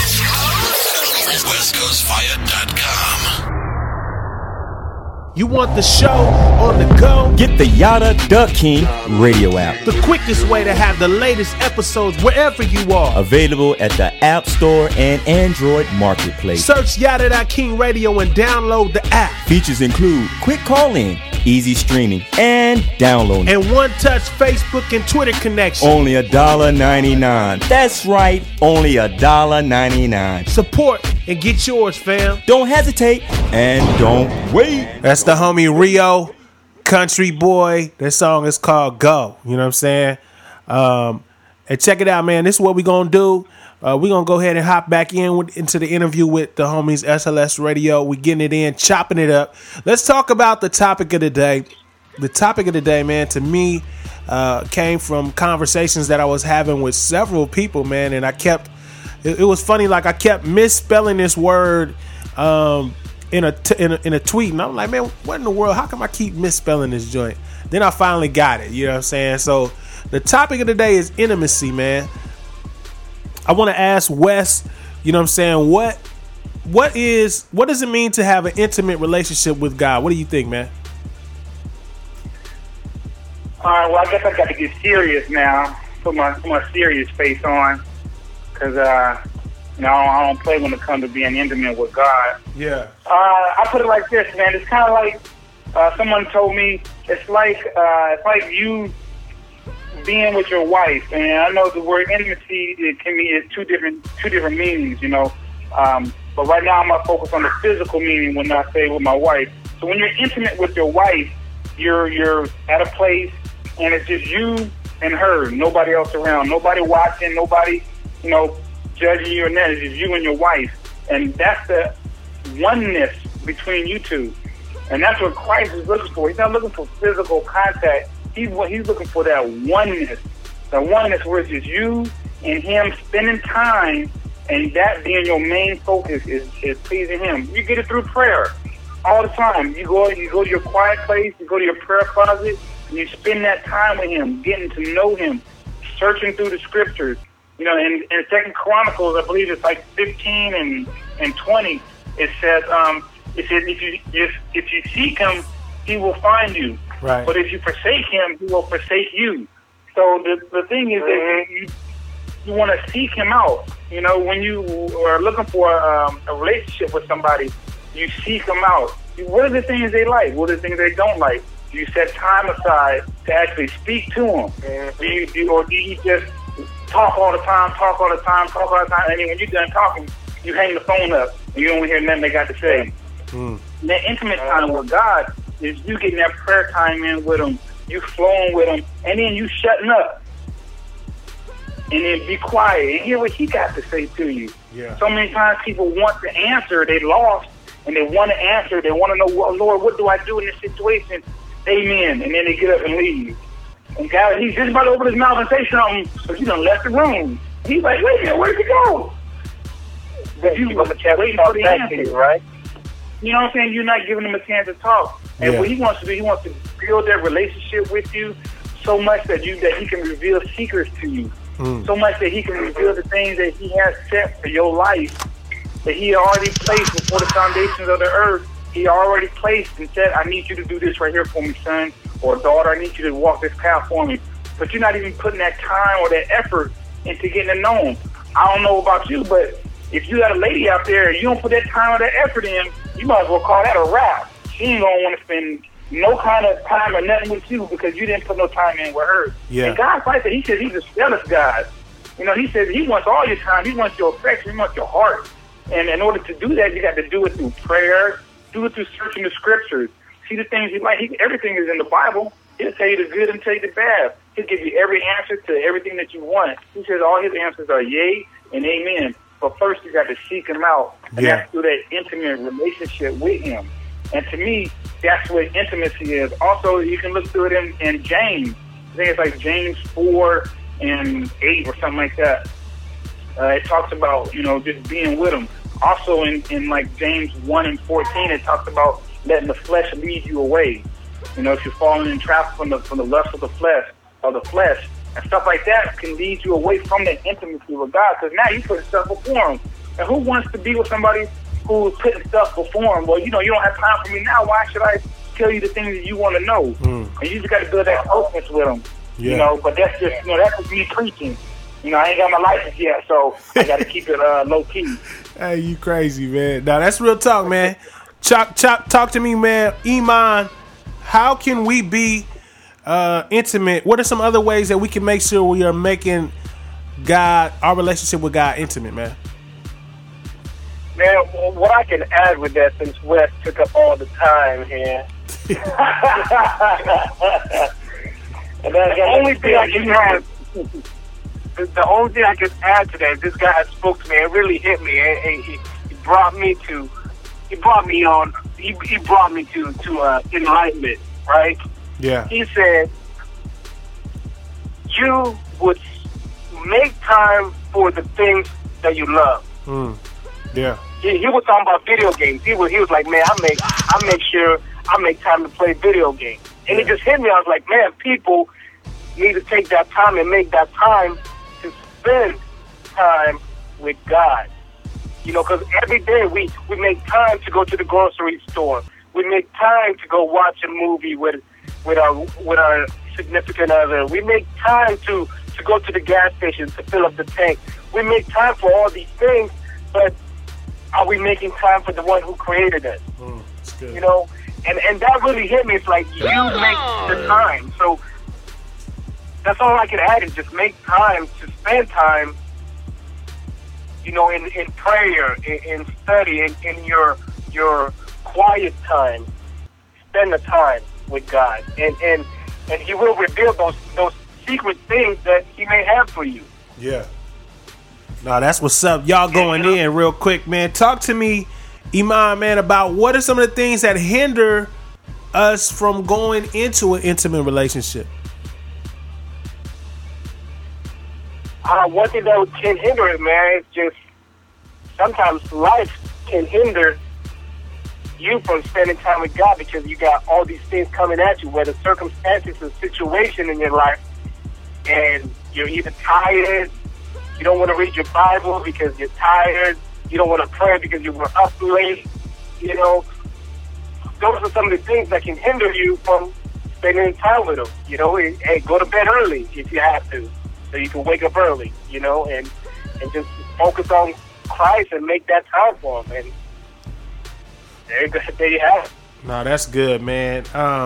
WestCoastFire.com. You want the show on the go? Get the Yada Duck King radio app. The quickest way to have the latest episodes wherever you are. Available at the App Store and Android Marketplace. Search Yada King Radio and download the app. Features include quick call-in, easy streaming, and downloading. And one-touch Facebook and Twitter connection. Only $1.99. That's right, only $1.99. Support and get yours, fam. Don't hesitate and don't wait. That's the homie Rio Country Boy. That song is called Go. You know what I'm saying? And check it out, man. This is what we're going to do. We're going to go ahead and hop back into the interview with the homies SLS Radio. We're getting it in, chopping it up. Let's talk about the topic of the day. The topic of the day, man, to me, came from conversations that I was having with several people, man. And it was funny, like I kept misspelling this word in a tweet. And I'm like, man, what in the world? How come I keep misspelling this joint? Then I finally got it. You know what I'm saying? So the topic of the day is intimacy, man. I want to ask Wes, you know what I'm saying, what does it mean to have an intimate relationship with God? What do you think, man? All right, well, I guess I got to get serious now. Put my serious face on, because I don't play when it comes to being intimate with God. Yeah. I put it like this, man. It's kind of like someone told me it's like you being with your wife, and I know the word intimacy is two different meanings, you know. But right now I'm gonna focus on the physical meaning when I say with my wife. So when you're intimate with your wife, you're at a place and it's just you and her, nobody else around, nobody watching, nobody, judging you, and that. It's just you and your wife, and that's the oneness between you two, and that's what Christ is looking for. He's not looking for physical contact. He's looking for that oneness. The oneness where it's just you and him spending time, and that being your main focus is pleasing him. You get it through prayer all the time. You go to your quiet place, you go to your prayer closet, and you spend that time with him, getting to know him, searching through the scriptures. In 2 Chronicles, I believe it's like 15 and 20, it says if you seek him, he will find you. Right. But if you forsake him, he will forsake you. So the thing is that you want to seek him out. When you are looking for a relationship with somebody, you seek them out. What are the things they like? What are the things they don't like? Do you set time aside to actually speak to them? Or do you just talk all the time, and then when you're done talking, you hang the phone up and you don't hear nothing they got to say? That intimate time with God is you getting that prayer time in with him, you flowing with him, and then you shutting up. And then be quiet and hear what he got to say to you. Yeah. So many times people want the answer, they lost, and they want to answer, they want to know, well, Lord, what do I do in this situation? Amen. And then they get up and leave. And God, he's just about to open his mouth and say something, but you done left the room. He's like, wait a minute, where'd you go? But you were waiting for the answer, right? You know what I'm saying? You're not giving him a chance to talk. And what he wants to do, he wants to build that relationship with you so much that he can reveal secrets to you. So much that he can reveal the things that he has set for your life, that he already placed before the foundations of the earth. He already placed and said, I need you to do this right here for me, son, or daughter, I need you to walk this path for me. But you're not even putting that time or that effort into getting to know him. I don't know about you, but if you got a lady out there and you don't put that time or that effort in, you might as well call that a wrap. She ain't going to want to spend no kind of time or nothing with you because you didn't put no time in with her. Yeah. And God's like that. He says he's a jealous God. He says he wants all your time. He wants your affection. He wants your heart. And in order to do that, you got to do it through prayer, do it through searching the scriptures. See the things you like. Everything is in the Bible. He'll tell you the good and tell you the bad. He'll give you every answer to everything that you want. He says all his answers are yea and amen. But first, you got to seek him out. And that's through that intimate relationship with him. And to me, that's what intimacy is. Also, you can look through it in James. I think it's like James 4 and 8 or something like that. It talks about, just being with him. Also, in like James 1 and 14, it talks about letting the flesh lead you away. If you're falling in trap from the lust of the flesh, and stuff like that can lead you away from that intimacy with God, because now you put stuff before him. And who wants to be with somebody who's putting stuff before him? Well, you don't have time for me now. Why should I tell you the things that you want to know? And you just got to build that closeness with him. But that's just, that's just me preaching. I ain't got my license yet, so I got to keep it low key. Hey, you crazy, man. Now, that's real talk, man. Talk to me, man. Iman, how can we be intimate? What are some other ways that we can make sure we are making our relationship with God intimate, man? Man, what I can add with that, since Wes took up all the time here, And the only thing I can add, the only thing I can add to that, this guy spoke to me. It really hit me. And he brought me to enlightenment. Right? Yeah. He said, you would make time for the things that you love. Yeah. He was talking about video games. He was like, man, I make sure I make time to play video games. And it just hit me. I was like, man, people need to take that time and make that time to spend time with God. You know, because every day we make time to go to the grocery store. We make time to go watch a movie with our significant other. We make time to go to the gas station to fill up the tank. We make time for all these things, but are we making time for the one who created us? That's good. You know, and that really hit me. It's like you make the time. So that's all I can add is just make time to spend time, you know, in prayer, in study, in your quiet time. Spend the time with God, and He will reveal those secret things that He may have for you. Yeah. No, that's what's up. Y'all going in real quick, man. Talk to me, Iman, man, about what are some of the things that hinder us from going into an intimate relationship? One thing that can hinder it, man, is just sometimes life can hinder you from spending time with God because you got all these things coming at you, whether circumstances or situation in your life, and you're either tired, you don't want to read your Bible because you're tired, you don't want to pray because you were up late, you know. Those are some of the things that can hinder you from spending time with Him. You know, hey, go to bed early if you have to, so you can wake up early, you know, and just focus on Christ and make that time for Him. And there you have it. No, that's good, man.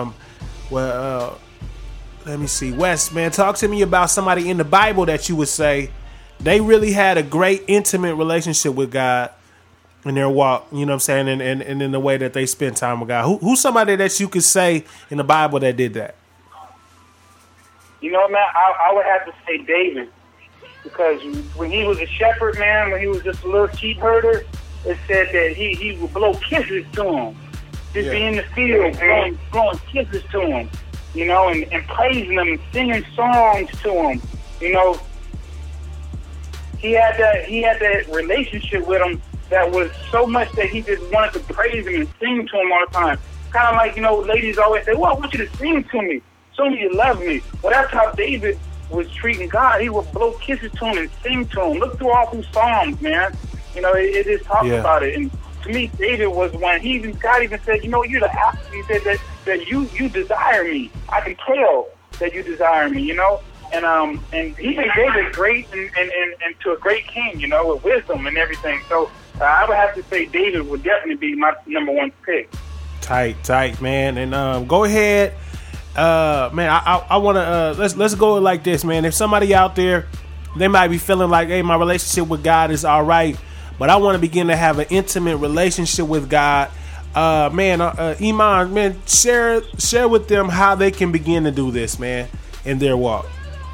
Let me see. Wes, man, talk to me about somebody in the Bible that you would say they really had a great intimate relationship with God in their walk, you know what I'm saying, and in the way that they spend time with God. Who's somebody that you could say in the Bible that did that? You know, man, I would have to say David, because when he was a shepherd, man, when he was just a little sheep herder, it said that he would blow kisses to him. Just be in the field, blowing kisses to him, you know, and praising him and singing songs to him. You know, he had that relationship with him that was so much that he just wanted to praise him and sing to him all the time. Kind of like, you know, ladies always say, well, I want you to sing to me. Show me you love me. Well, that's how David was treating God. He would blow kisses to him and sing to him. Look through all these Psalms, man. You know, it just talks about it. And to me, David was one. God even said, you know, you're the apple. He said that you desire me. I can tell that you desire me, you know. And he made David great and to a great king, you know, with wisdom and everything. So I would have to say David would definitely be my number one pick. Tight, man. And go ahead. Man, I want to let's go like this, man. If somebody out there, they might be feeling like, hey, my relationship with God is all right, but I want to begin to have an intimate relationship with God. Iman, man, share with them how they can begin to do this, man, in their walk.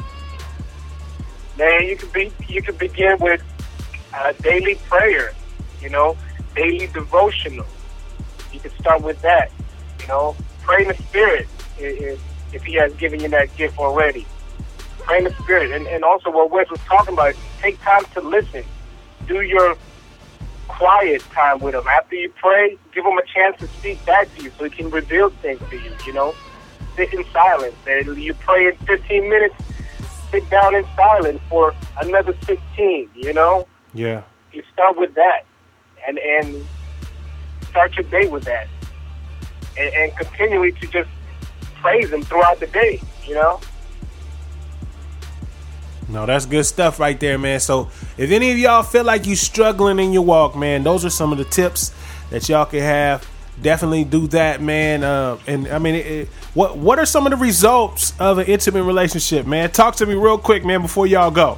Man, you could begin with daily prayer, you know, daily devotional. You could start with that, you know, pray in the Spirit if He has given you that gift already. Pray in the Spirit. And also what Wes was talking about, take time to listen. Do your quiet time with Him. After you pray, give Him a chance to speak back to you so He can reveal things to you, you know. Sit in silence. And you pray in 15 minutes, sit down in silence for another 15, you know. Yeah. You start with that and start your day with that. And continually to just praise Him throughout the day, you know. No, that's good stuff right there, man. So if any of y'all feel like you struggling in your walk, man, those are some of the tips that y'all can have. Definitely do that, man. And I mean, what are some of the results of an intimate relationship, man? Talk to me real quick, man, before y'all go.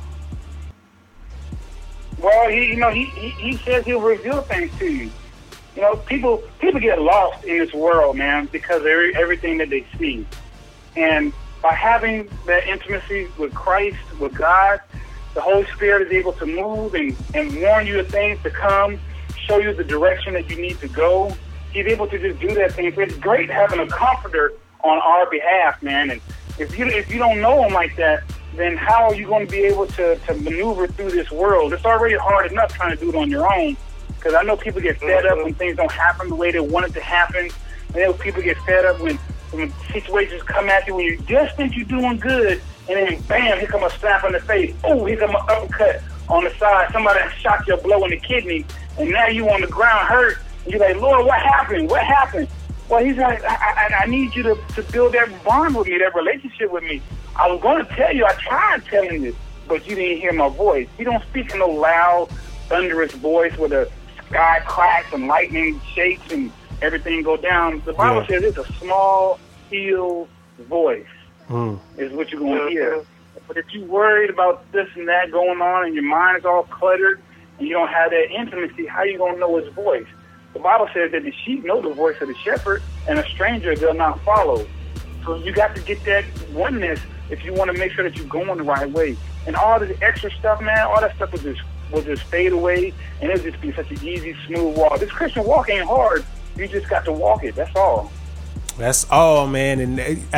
Well, he says He'll reveal things to you. You know, people get lost in this world, man, because of everything that they see. And by having that intimacy with Christ, with God, the Holy Spirit is able to move and warn you of things to come, show you the direction that you need to go. He's able to just do that thing. So it's great having a comforter on our behalf, man. And if you don't know him like that, then how are you going to be able to maneuver through this world? It's already hard enough trying to do it on your own, because I know people get fed up when things don't happen the way they want it to happen. I know people get fed up when situations come at you when you just think you're doing good, and then bam, here come a slap in the face. Oh, here come an uppercut on the side. Somebody shot you a blow in the kidney, and now you on the ground hurt. And you're like, Lord, what happened? What happened? Well, he's like, I need you to build that bond with me, that relationship with me. I was going to tell you, I tried telling you, but you didn't hear my voice. He don't speak in no loud, thunderous voice where the sky cracks and lightning shakes and everything go down. The Bible says it's a small, still voice is what you're going to hear. But if you're worried about this and that going on and your mind is all cluttered and you don't have that intimacy, how are you going to know his voice? The Bible says that the sheep know the voice of the shepherd, and a stranger they'll not follow. So you got to get that oneness if you want to make sure that you're going the right way. And all this extra stuff, man, all that stuff will just fade away, and it'll just be such an easy, smooth walk. This Christian walk ain't hard. You just got to walk it. That's all. That's all, man. And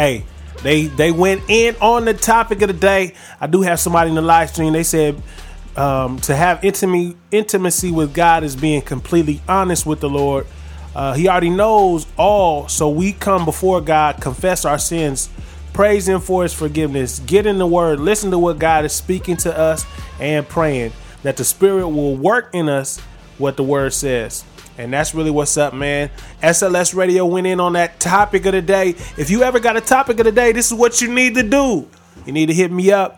they went in on the topic of the day. I do have somebody in the live stream. They said to have intimacy with God is being completely honest with the Lord. He already knows all, so we come before God, confess our sins, praise him for his forgiveness, get in the word, listen to what God is speaking to us, and praying that the Spirit will work in us what the word says. And that's really what's up, man. SLS Radio went in on that topic of the day. If you ever got a topic of the day, this is what you need to do. You need to hit me up,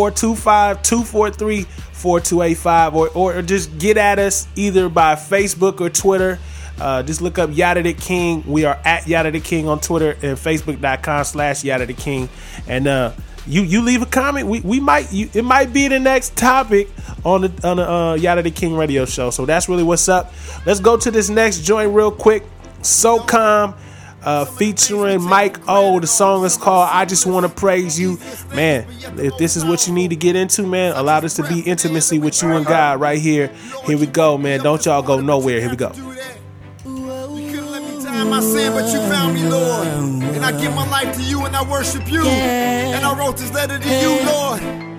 425-243-4285, or just get at us either by Facebook or Twitter. Just look up Yada the King. We are at Yada the King on Twitter and Facebook.com/Yada the King. And you leave a comment. It might be the next topic on the Yada the King radio show. So that's really what's up. Let's go to this next joint real quick. SOCOM featuring Mike O. The song is called I Just Want to Praise You. Man, if this is what you need to get into, man, allow this to be intimacy with you and God right here. Here we go, man. Don't y'all go nowhere. Here we go. My sin, but you found me, Lord. And I give my life to you and I worship you. And I wrote this letter to you, Lord.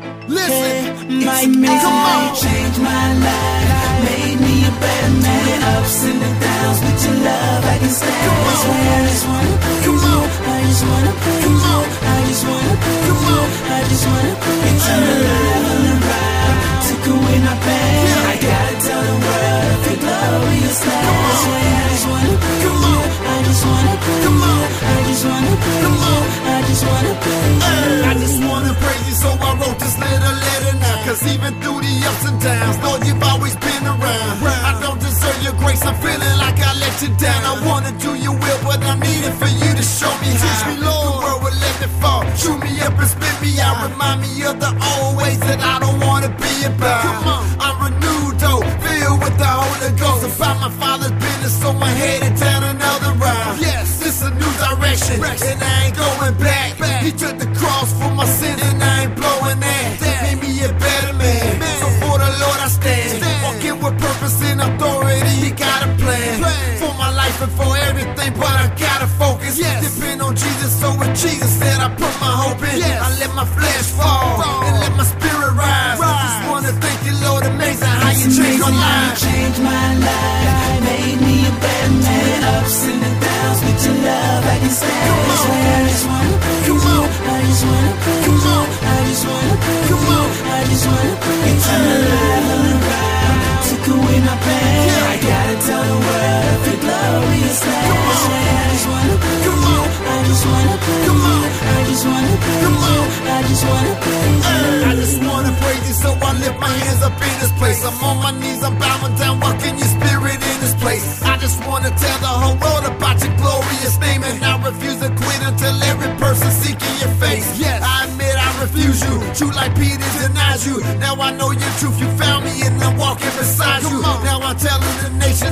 Listen, my message changed my life, made me a better man. Ups and the downs, with your love I can stand. That's why I just wanna praise you. I just wanna praise you. I just wanna praise you. I just wanna praise you. You turned the light on the ride, took away my pain. I gotta tell the world of your glorious life. That's why I just wanna praise you. I just wanna praise you. I just wanna praise you. I just wanna praise you. I just wanna praise you, so I wrote this letter now. Cause even through the ups and downs, Lord, you've always been around. I don't deserve your grace, I'm feeling like I let you down. I wanna do your will, but I need it for you to show me how. Teach me, Lord, the world will let me fall. Chew me up and spit me out. Remind me of the old ways that I don't wanna be about. I'm renewed though, filled with the Holy Ghost. About my Father's business, so I'm headed down another route. Yes, it's a new direction, and I ain't going back. He took the cross for my sins, and I ain't blowing that. Made me a better man. So for the Lord I stand. Walking with purpose and authority. He got a plan for my life and for everything, but I gotta focus. Depend on Jesus, so with Jesus that I put my hope in. I let my flesh fall and let my spirit rise. Just wanna thank you, Lord, amazing how you changed my life. Changed my life, made me a better man. Ups and the downs, with your love I can stand. That's why I just wanna praise you. I just wanna praise you. I just wanna praise you. I just wanna praise you. You turned the light on the ride, took away my pain. I gotta tell the world of your glorious life. That's why I just wanna praise you. I just wanna praise you. I just wanna praise you. I just wanna praise you. I just wanna praise you, so I lift my hands up in this place. I'm on my knees, I'm bowing down, walking your spirit in this place. I just wanna tell the whole world about your glorious name, and I refuse to quit until every person seeking your face. Yes, I admit I refuse you, true like Peter denied you. Now I know your truth, you found me and I'm walking beside you. Now I'm telling the nations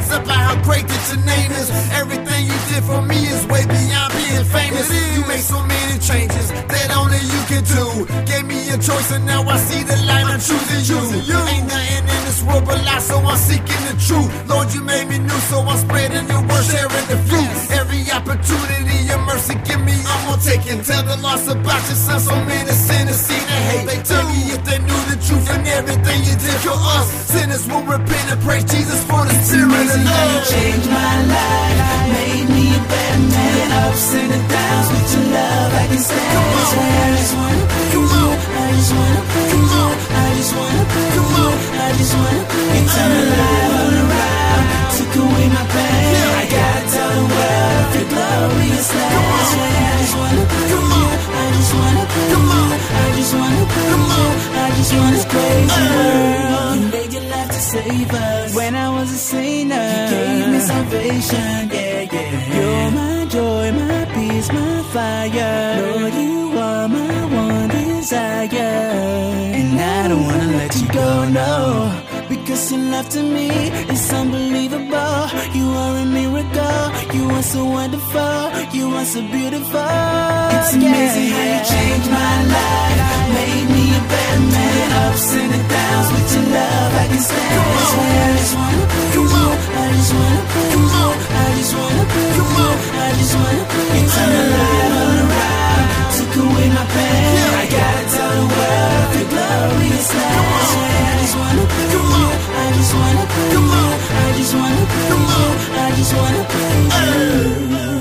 hands up at how great that your name is. Everything you did for me is way beyond being famous. You made so many changes that only you can do. Gave me a choice and now I see the light, I'm choosing you. Ain't nothing in this world but lies, so I'm seeking the truth. Lord, you made me new, so I'm spreading your word, sharing the fruit. Every opportunity your mercy give me, I'm gonna take it. Tell the lost about your son, so many sinners see the hate. They tell me if they knew the truth and everything you did for us, sinners will repent and praise Jesus for the spirit of love. You changed my life, made me a better man. Ups and the downs with your love, I can stand. That's why I just wanna praise you. I just wanna praise you. I just wanna praise you. I just wanna praise you. You turned my life all around, took away my pain. I gotta tell the world of your glorious love. That's why I just wanna praise you. I just wanna praise you. I just wanna praise you. I just wanna praise you. You laid your life to save us. When I was a sinner, you gave me salvation. Yeah, yeah. You're my joy, my peace, my fire. Lord, you are my one desire. And I don't wanna let you go, no. Because your love to me is unbelievable. You are a miracle. You are so wonderful. You are so beautiful. It's amazing how you changed my life. Made me a better man. Ups and the downs with your love, I can stand. That's why I just wanna praise you. I just wanna praise you. I just wanna praise you. I just wanna praise you. You turned my life all around, took away my pain. I gotta tell the world of your glorious love. That's why I just wanna praise you. I just wanna praise you. I just wanna praise you. I just wanna praise you.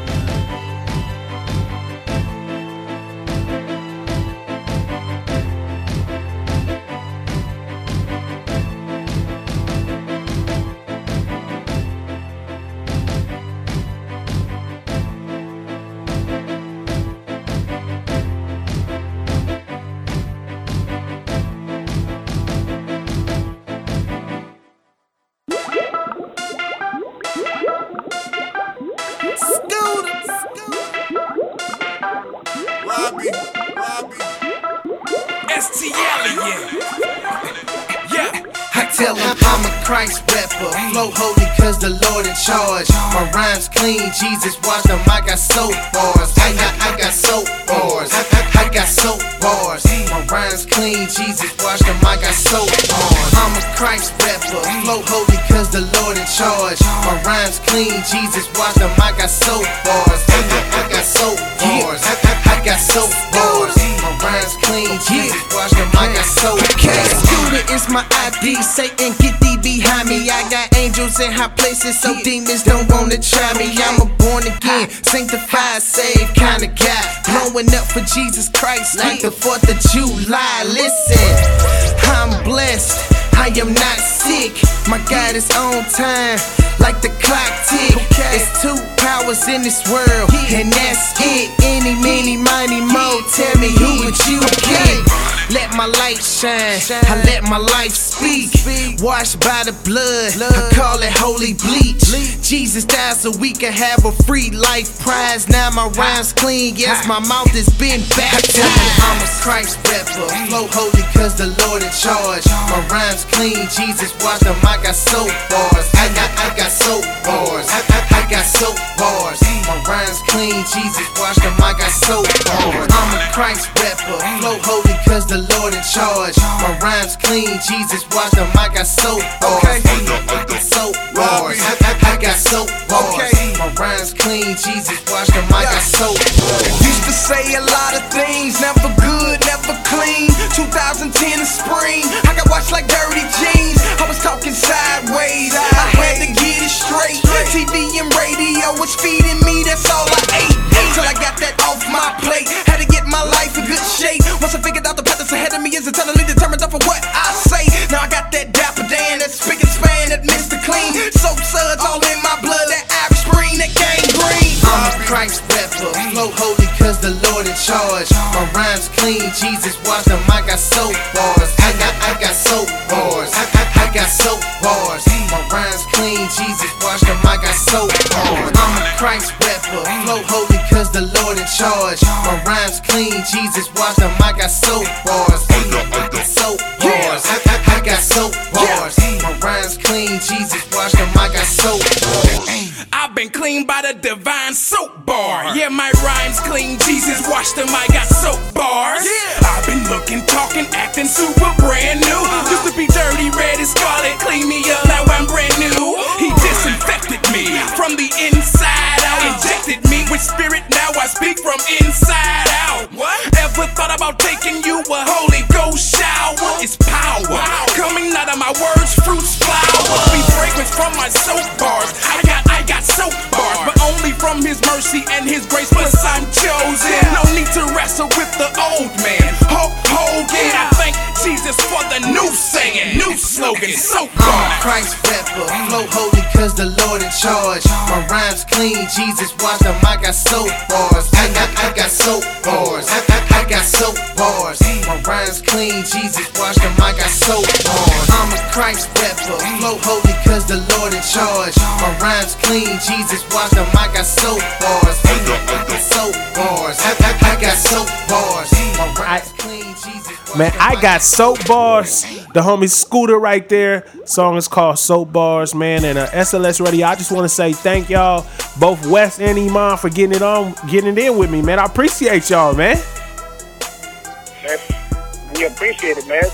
Tell him I'm a Christ rapper, flow holy cause the Lord in charge. My rhymes clean, Jesus watch them, I got soap bars. I got soap bars. I got soap bars. My rhymes clean, Jesus watch them, I got soap bars. I'm a Christ rapper, flow holy cause the Lord in charge. My rhymes clean, Jesus watch them, I got soap bars. I got soap bars. I got soap bars. My rhymes clean, Jesus watch them, I got soap bars. Student is my ID, Satan get thee behind me. I got angels in high places, so demons don't wanna try me. I'm a born again, sanctified, saved kind of guy, blowing up for Jesus Christ like the 4th of July. Listen, I'm blessed, I am not sick. My God is on time, like the clock tick. It's 2 powers in this world, and that's it. Any, many, money, mo. Tell me who would you get? Let my light shine, I let my life speak. Washed by the blood, I call it holy bleach. Jesus died so we can have a free life prize. Now my rhymes clean, yes, my mouth has been baptized. I'm a Christ rapper, flow holy cause the Lord in charge. My rhymes clean, Jesus watch them, I got soap bars. I got soap bars. I got soap bars. My rhymes clean, Jesus watch them, I got soap bars. I'm a Christ rapper, flow holy cause the Lord in charge. My rhymes clean, Jesus watch them, I got soap bars. I got soap bars. I got soap bars. My rhymes clean, Jesus watch them, I got soap bars. Used to say a lot of things, never good, never clean. 2010 in spring, I got washed like dirty jeans. I was talking sideways, I had to get it straight. TV and radio was feeding me, that's all I ate. Till I got that off my plate, had to get my life in good shape. Once I figured out the path that's ahead of me is eternally determined off of what I say. Now I got that Dapper Dan, that spick and span, that Mr. Clean. Soap suds all in my blood, that Irish Spring, that gangrene. I'm a Christ rapper, flow holy cause the Lord in charge. My rhymes clean, Jesus watch them, I got soap bars. I got soap bars. I got soap bars. My rhymes clean, Jesus watch them, I got soap bars. I'm a Christ rapper, flow holy cause the Lord in charge. My rhymes clean, Jesus watch them, I got soap bars. I got soap bars. I got soap bars. My rhymes clean, Jesus washed them, I got soap bars. I've been cleaned by the divine soap bar. Yeah, my rhymes clean, Jesus washed them, I got soap bars. I've been looking, talking, acting super brand new. Used to be dirty, red and scarlet, clean me up, now I'm brand new. He disinfected me from the inside out, injected me with spirit, now I speak from inside out. What? Ever thought about taking you a Holy Ghost shower? It's power coming out of my words, fruits, flowers. Be fragrance from my soap bars. I got soap bars, but only from His mercy and His grace. Plus I'm chosen. No need to wrestle with the old man. Hulk Hogan. I thank Jesus for the new saying, new slogan, soap bars. I'm a Christ rapper, flow holy 'cause the Lord in charge. My rhymes clean, Jesus washed them, I got soap bars. I got soap bars. I got soap bars. My rhymes clean, Jesus washed them, I got soap bars. I'm a Christ rapper, flow holy 'cause the Lord in charge. My rhymes clean, Jesus washed them, I got soap bars. I got soap bars. I got soap bars. My rhymes clean, Jesus washed Man, I got soap bars. The homie Scooter right there. Song is called Soap Bars, man. And SLS Radio, I just want to say thank y'all, both Wes and Iman, for getting it in with me, man. I appreciate y'all, man. We appreciate it, man.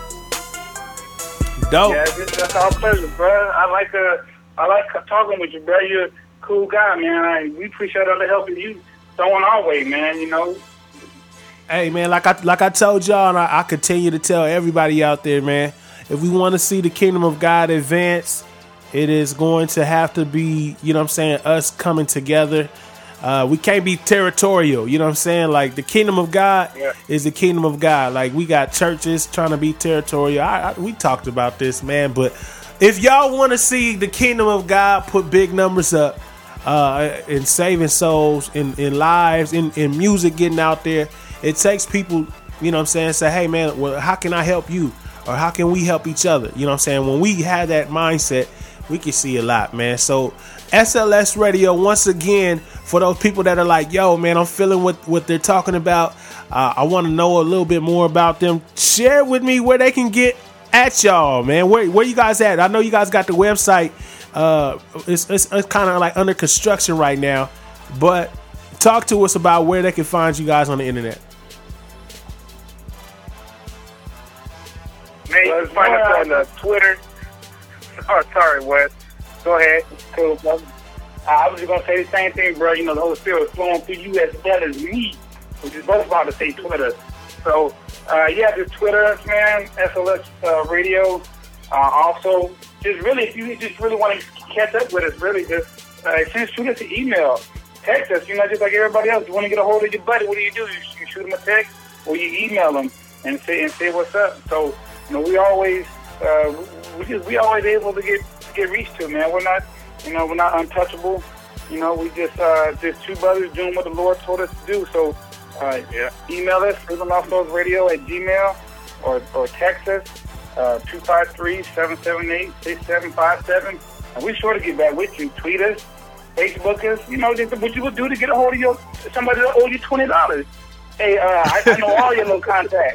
Dope. Yeah, that's our pleasure, bro. I like talking with you, bro. You're a cool guy, man. We appreciate all the help that you throwing our way, man. You know. Hey, man, like I told y'all, and I continue to tell everybody out there, man, if we want to see the kingdom of God advance, it is going to have to be, you know what I'm saying, us coming together. We can't be territorial, you know what I'm saying? Like, the kingdom of God is the kingdom of God. Like, we got churches trying to be territorial. We talked about this, man, but if y'all want to see the kingdom of God put big numbers up in saving souls, in lives, in music getting out there, it takes people, you know what I'm saying, say, hey, man, well, how can I help you? Or how can we help each other? You know what I'm saying? When we have that mindset, we can see a lot, man. So SLS Radio, once again, for those people that are like, yo, man, I'm feeling what they're talking about. I want to know a little bit more about them. Share with me where they can get at y'all, man. Where you guys at? I know you guys got the website. It's kind of like under construction right now. But talk to us about where they can find you guys on the internet. Man, you can find us on Twitter. Oh, sorry, Wes. Go ahead. Cool, brother. I was just going to say the same thing, bro. You know, the Holy Spirit is flowing through you as well as me. We're just both about to say Twitter. So, just Twitter us, man. SLS Radio. Also, just really, if you just really want to catch up with us, really just shoot us an email. Text us, you know, just like everybody else. You want to get a hold of your buddy, what do? You shoot them a text or you email them and say what's up. So, you know, we always able to get reached to, man. We're not untouchable. You know, we just two brothers doing what the Lord told us to do. So, email us, freedomloudsoulsradio@gmail, or text us 253-778-6757, and we're sure to get back with you. Tweet us, Facebook us. You know, just what you would do to get a hold of somebody that owe you $20. Hey, I know all your little contacts.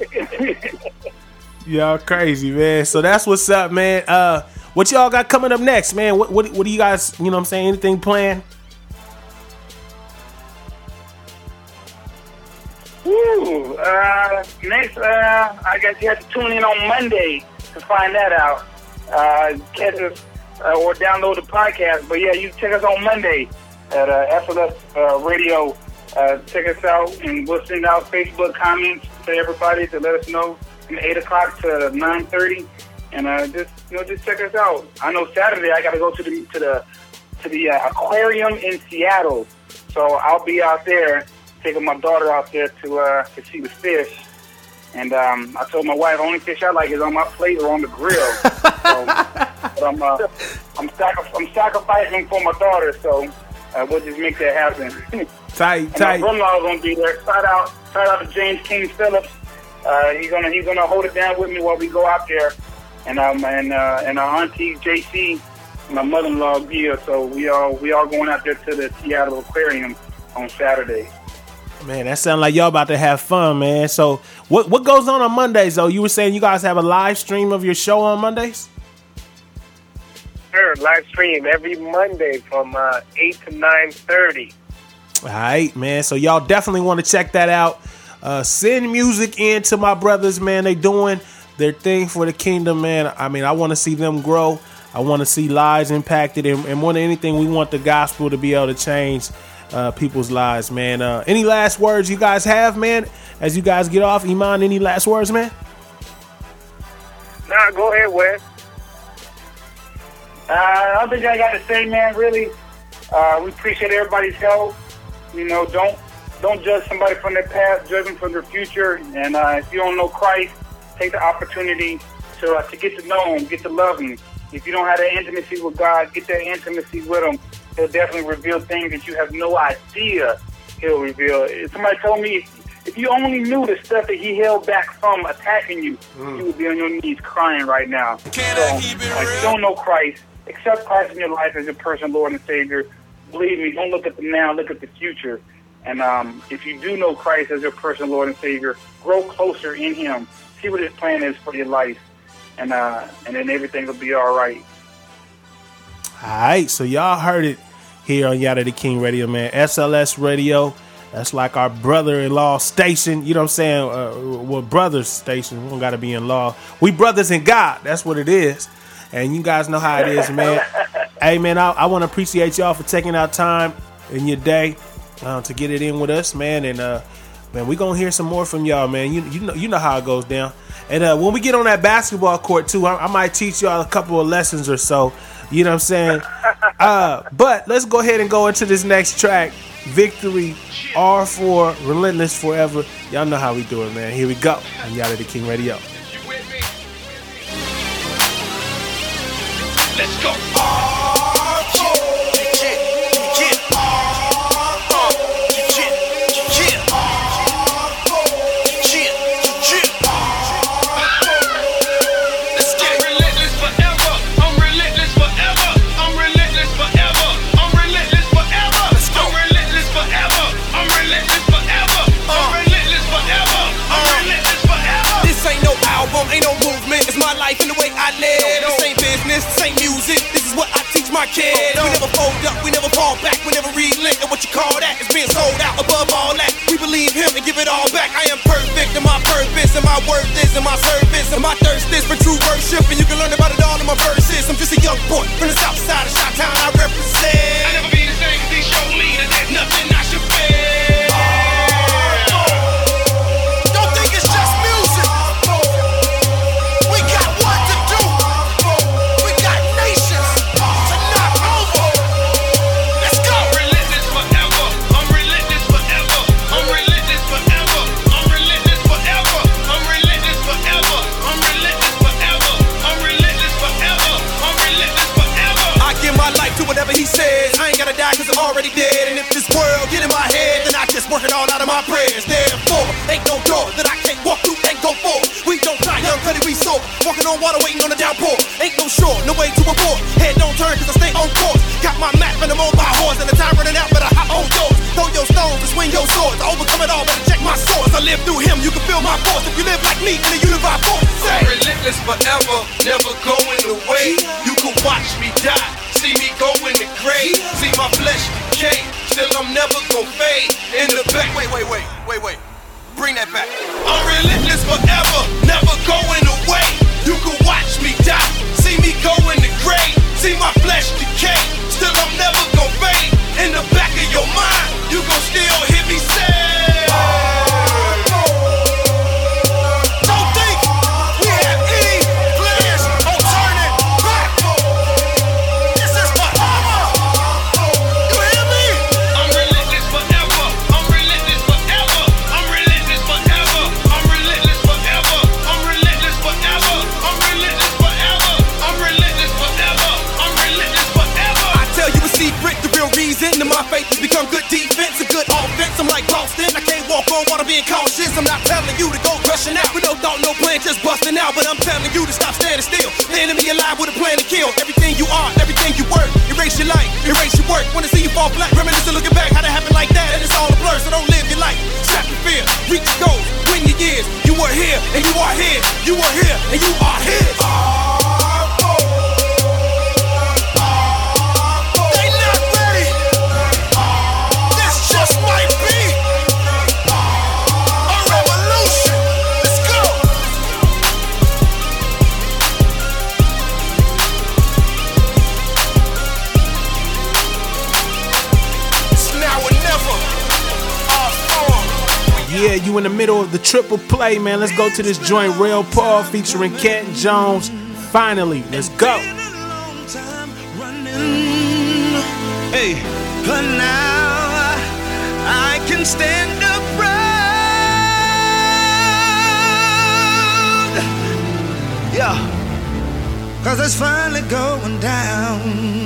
Y'all crazy, man. So that's what's up, man. What y'all got coming up next, man? What do you guys, you know what I'm saying, anything planned? Next, I guess you have to tune in on Monday to find that out. Catch us or download the podcast. But yeah, you check us on Monday at SLS Radio. Check us out, and we'll send out Facebook comments to everybody to let us know from 8 o'clock to 9:30. And just check us out. I know Saturday I got to go to the aquarium in Seattle, so I'll be out there taking my daughter out there to see the fish. And I told my wife, only fish I like is on my plate or on the grill. But I'm sacrificing for my daughter, so we'll just make that happen. Tight. My brother-in-law is gonna be there. Shout out to James King Phillips. He's gonna hold it down with me while we go out there. And our auntie JC, my mother-in-law, Gia. So we all going out there to the Seattle Aquarium on Saturday. Man, that sounds like y'all about to have fun, man. So what goes on Mondays, though? You were saying you guys have a live stream of your show on Mondays? Sure, live stream every Monday from 8 to 9:30. All right, man. So y'all definitely want to check that out. Send music in to my brothers, man. They doing their thing for the kingdom, man. I mean, I want to see them grow. I want to see lives impacted. And more than anything, we want the gospel to be able to change people's lives, man. Any last words you guys have, man, as you guys get off? Iman, any last words, man? Nah, go ahead, Wes. I don't think I got to say, man, really. We appreciate everybody's help. You know, don't judge somebody from their past, judge them from their future. And if you don't know Christ, take the opportunity to get to know him, get to love him. If you don't have that intimacy with God, get that intimacy with him. He'll definitely reveal things that you have no idea he'll reveal. Somebody told me, if you only knew the stuff that he held back from attacking you, you would be on your knees crying right now. So, if you don't know Christ, accept Christ in your life as your personal Lord and Savior. Believe me, don't look at the now, look at the future. And if you do know Christ as your personal Lord and Savior, grow closer in him. See what his plan is for your life. And then everything will be all right. All right, so y'all heard it here on Yada the King Radio, man. SLS Radio. That's like our brother-in-law station. You know what I'm saying? Well, brothers station. We don't got to be in law. We brothers in God. That's what it is. And you guys know how it is, man. Hey, man, I want to appreciate y'all for taking out time in your day to get it in with us, man. And, man, we going to hear some more from y'all, man. You know how it goes down. And when we get on that basketball court, too, I might teach y'all a couple of lessons or so. You know what I'm saying? But let's go ahead and go into this next track. Victory, R4, Relentless Forever. Y'all know how we do it, man. Here we go on Yada the King Radio. Let's go. Ain't no movement, it's my life and the way I live. This ain't business, this ain't music, this is what I teach my kids. We never fold up, we never fall back, we never relent. And what you call that is being sold out. Above all that, we believe him and give it all back. I am perfect in my purpose, and my worth is in my service, and my thirst is for true worship. And you can learn about it all in my verses. I'm just a young boy from the south side of Chi-Town, I represent. I never be the same cause he showed me that there's nothing I should fear. Whatever he says, I ain't gotta die cause I'm already dead. And if this world get in my head, then I just work it all out of my prayers. Therefore, ain't no door that I can't walk through, ain't go for. We don't die, young cutty, we soar. Walking on water, waiting on the downpour. Ain't no shore, no way to abort. Head don't turn cause I stay on course. Got my map and I'm on my horse. And the time running out, but I hop on doors. Throw your stones and swing your swords. I overcome it all, better check my source. I live through him, you can feel my force. If you live like me in the unified force, say I'm relentless forever, never going away. You can watch me die. See me go in the grave, see my flesh decay. Still I'm never gon' fade. In the back, wait. Bring that back. I'm relentless forever, never going away. You can watch me die, see me go in the grave, see my flesh decay. Still I'm never gon' fade. In the back of your mind, you gon' still hear me say. And my faith has become good defense, a good offense. I'm like Boston, I can't walk on water being cautious. I'm not telling you to go crushing out with no thought, no plan, just busting out. But I'm telling you to stop standing still. The enemy alive with a plan to kill. Everything you are, everything you work. Erase your life, erase your work. Wanna see you fall flat, reminiscing, looking back, how that happened like that. And it's all a blur, so don't live your life Yeah, you in the middle of the triple play, man. Let's go to this joint, Real Paul featuring Cat Jones. Finally, let's go. Hey, but now I can stand up proud. Yeah, 'cause it's finally going down.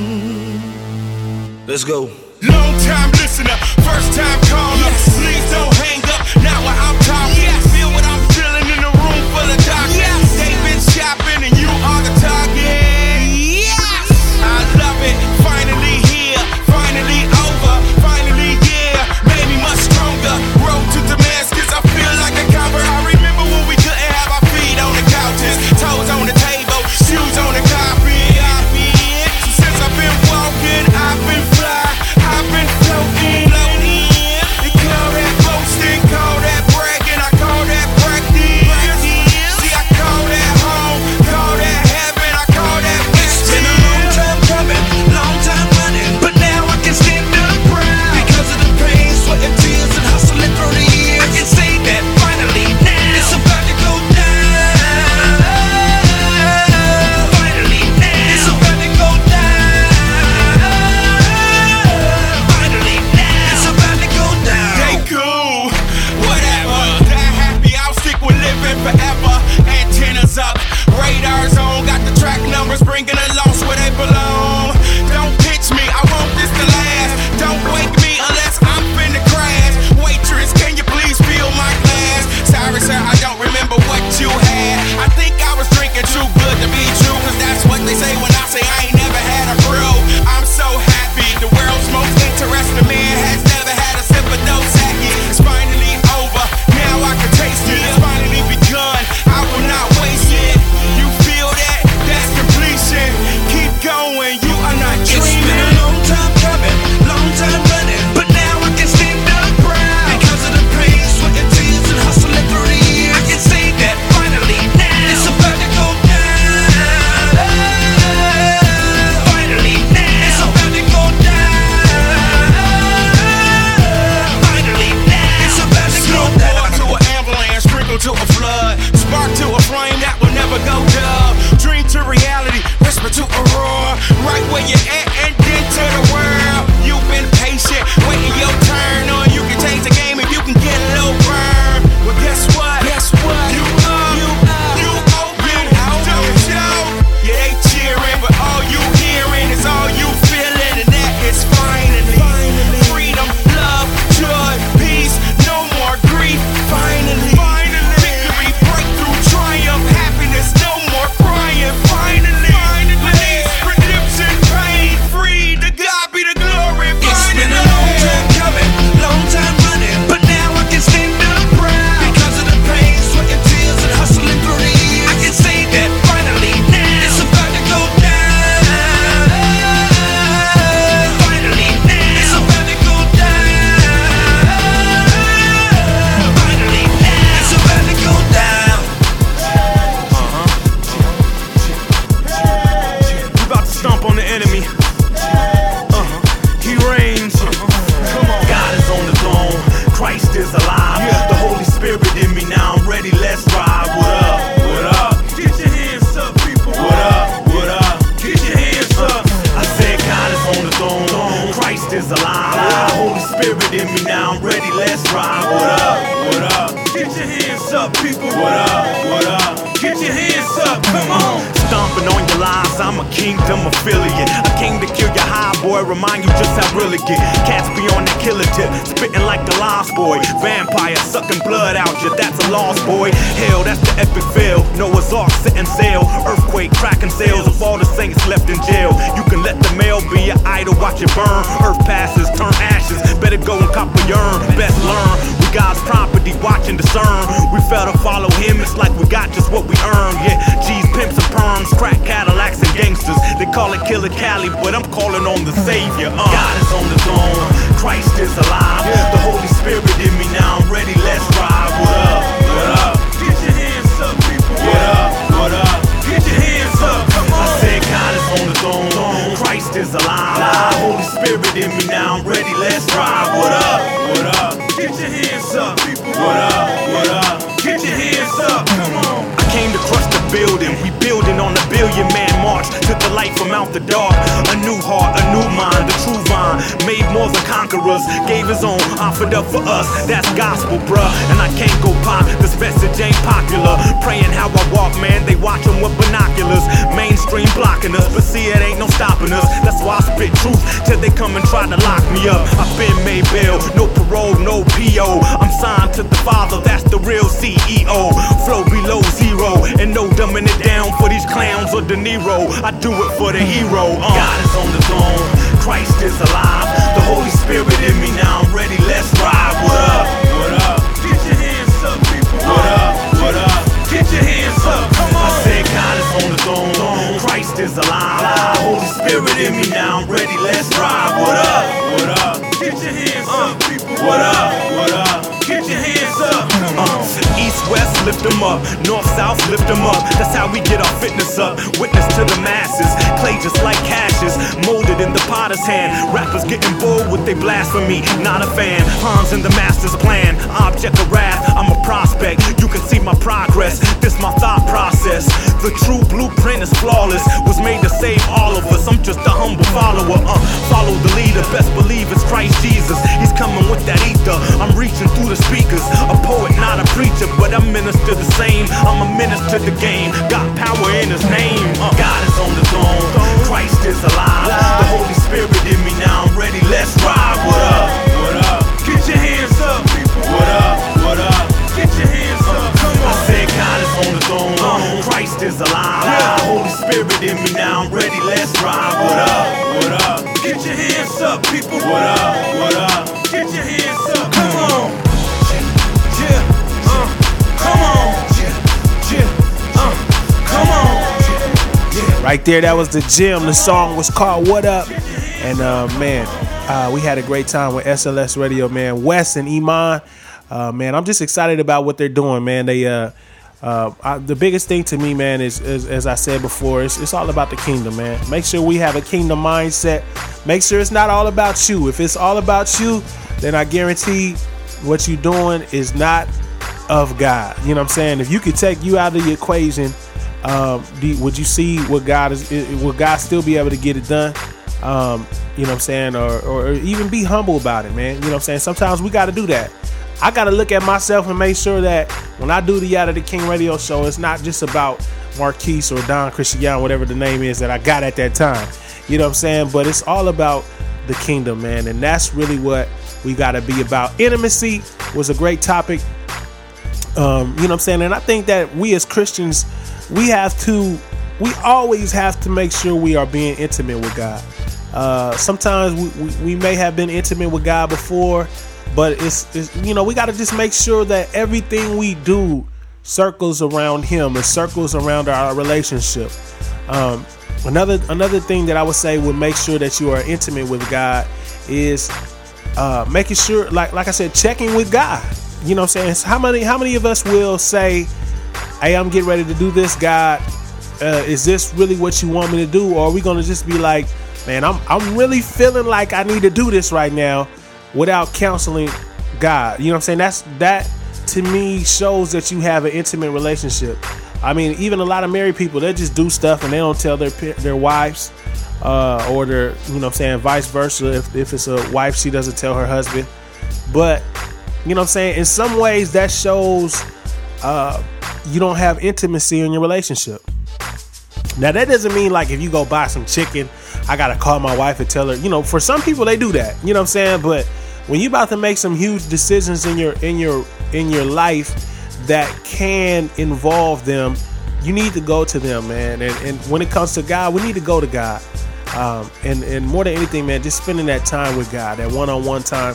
Let's go. Long time listener, first time caller. Please don't hang up, not while I'm talking. Feel what I'm feeling in a room full of doctors. They've been shopping and you are the target. Yes, I love it. Finally here, finally over, finally yeah. Made me much stronger. Road to Damascus, I feel like a cowboy. I remember when we couldn't have our feet on the couches, toes on the table, shoes on the carpet. So since I've been walking, I've been fly. I've been floating, they call that boasting, call that bragging, I call that practice. See, I call that home, call that heaven, I call that It's been a long time coming, long time running, but now I can stand up proud. Because of the pain, sweat and tears and hustling through the years, I can say that finally now it's about to go down. Finally now it's about to go down. Forever, antennas up, radars on, got the track numbers bringing the lost where they belong. Don't pitch me, I want this to last. Don't wake me unless I'm finna crash. Waitress, can you please fill my glass? Sorry sir, I don't remember what you had. I think I was drinking too good to be true, 'cause that's what they say when I say I ain't never had a brew. I'm so happy, the world's most interesting man has never had a sip of Dosaki. It's finally over, now I can taste it. It's finally begun, I will not waste it. You feel that? That's completion. Keep going, you are not dreaming. It's been a long time coming, long time running, but now I can stand up proud. Because of the pain, sweat and tears and hustling through the years, I can say that finally now it's about to go down. Finally now it's about to go down. Finally now it's about to go down. Water to an avalanche, sprinkle to a flood, spark to a flame that will never go dull. Dream to reality, whisper to a roar. Right where you're at and then to the world. You've been patient, waiting your turn, or you can change the game if you can get a little burn. Well, guess what? Guess what? You open, don't show. Yeah, they cheering, but all you hearing is all you feeling, and that is finally freedom, love, joy, peace, no more grief. Finally, victory, breakthrough, triumph, happiness, no more crying. Finally, release, redemption, pain free. To God be the glory. It's been a long time coming, long time running, but now I can stand up proud. Because of the pain, sweat and tears and hustling through the years, I can say that finally now it's about to go down. Finally now it's about to go down. Finally now it's about to go down. We about to stomp on the enemy. He reigns. Come on. God is on the throne. Christ is alive. The Holy Spirit in me now. I'm ready. Let's ride. What up? What up? Get your hands up, people. What up? What up? Get your hands up. I said God is on the throne. Christ is alive. The Holy Spirit in me now. I'm ready. Let's ride. What up? What up? Get your hands up, people. What up? What up? Get your hands up. Come on. Stomping on your lies, I'm a kingdom affiliate. I came to kill your high boy, remind you just how real it get. Cats be on that killer tip, spitting like the lost boy. Vampire sucking blood out you, that's a lost boy. Hell, that's the epic fail. Noah's Ark setting sail. Earthquake cracking sails of all the saints left in jail. You can let the mail be your idol, watch it burn. Earth passes, turn ashes. Better go and cop a urn. Best learn. We God's property, watch and discern. We fail to follow him, it's like we got just what we earned. Yeah, G's, pimps, and perms, crack Cadillacs and gangsters. They call it Killer Cali, but I'm calling on the Savior. God is on the throne, Christ is alive. The Holy Spirit in me now, I'm ready, let's ride. What up? What up? Get your hands up, people. What up? What up? Get your hands up, come on. I said God is on the throne, Christ is is alive. Holy Spirit in me now, I'm ready, let's ride. What up? What up? Get your hands up, people. What up? What up? Get your hands up, come on. I came to crush the building, we building on the billion-man march. Took the light from out the dark, a new heart, a new mind, the true vine. Made more than conquerors, gave his own, offered up for us. That's gospel, bruh, and I can't go pop, this message ain't popular. Praying how I walk, man, they watching with binoculars. Mainstream blocking us, but see it ain't no stopping us. That's why I spit truth, till they come and try to lock me up. I've been made bail, no parole, no PO. I'm signed to the Father, that's the real CEO. Flow below zero, and no dumbing it down for these clowns or De Niro. I do it for the hero. God is on the throne, Christ is alive. The Holy Spirit in me now, I'm ready, let's ride. What up? What up? Get your hands up, people. What up? What up? Get your hands up, come on. I said God is on the throne, Christ is alive. Holy Spirit in me now, I'm ready, let's ride. What up? What up? Get your hands up, people. What up? What up? Get your hands up, come on. East, west, lift them up. North, south, lift them up. That's how we get our fitness up. Witness to the masses. Clay just like cashes, molded in the potter's hand. Rappers getting bold with their blasphemy. Not a fan. Hans in the master's plan. Object of wrath, I'm a prospect. You can see my progress. This my thought process. The true blueprint is flawless. Was made to save all of us. I'm just a humble follower. Follow the leader. Best believe it's Christ Jesus. He's coming with that ether. I'm reaching through the speakers. A poet, not a preacher, but I minister the same. I'm a minister to the game. Got power in his name. God is on the throne. Christ is alive. The Holy Spirit in me now, I'm ready. Let's ride. What up? What up? Get your hands up, people. What up? What up? Get your hands up. Come on. I said God is on the throne. Christ is alive. Holy Spirit in me now, I'm ready. Let's ride. What up? What up? Get your hands up, people. What up? What up? Get your hands up. Come on. Come on. Come on. Right there, that was the gym. The song was called What Up? And man, we had a great time with SLS Radio, man. Wes and Iman, man, I'm just excited about what they're doing, man. They the biggest thing to me, man, is as I said before, it's all about the kingdom, man. Make sure we have a kingdom mindset. Make sure it's not all about you. If it's all about you, then I guarantee what you're doing is not of God. You know what I'm saying? If you could take you out of the equation, would you see what God is? Will God still be able to get it done? You know what I'm saying? Or even be humble about it, man. You know what I'm saying? Sometimes we got to do that. I got to look at myself and make sure that when I do the Out of the King radio show, it's not just about Marquise or Don Christian, whatever the name is that I got at that time. You know what I'm saying? But it's all about the kingdom, man. And that's really what we got to be about. Intimacy was a great topic. You know what I'm saying? And I think that we as Christians, we always have to make sure we are being intimate with God. Sometimes we may have been intimate with God before, but it's you know, we got to just make sure that everything we do circles around Him and circles around our relationship. Another thing that I would say would make sure that you are intimate with God is making sure, like I said, checking with God. You know what I'm saying? So how many of us will say, hey, I'm getting ready to do this, God. Is this really what you want me to do? Or are we going to just be like, man, I'm really feeling like I need to do this right now without counseling God? You know what I'm saying? That to me shows that you have an intimate relationship. I mean, even a lot of married people, they just do stuff and they don't tell their wives, or their, you know what I'm saying, vice versa. If it's a wife, she doesn't tell her husband. But you know what I'm saying? In some ways, that shows you don't have intimacy in your relationship. Now, that doesn't mean like if you go buy some chicken, I got to call my wife and tell her. You know, for some people, they do that. You know what I'm saying? But when you're about to make some huge decisions in your life that can involve them, you need to go to them, man. And when it comes to God, we need to go to God. And more than anything, man, just spending that time with God, that one-on-one time.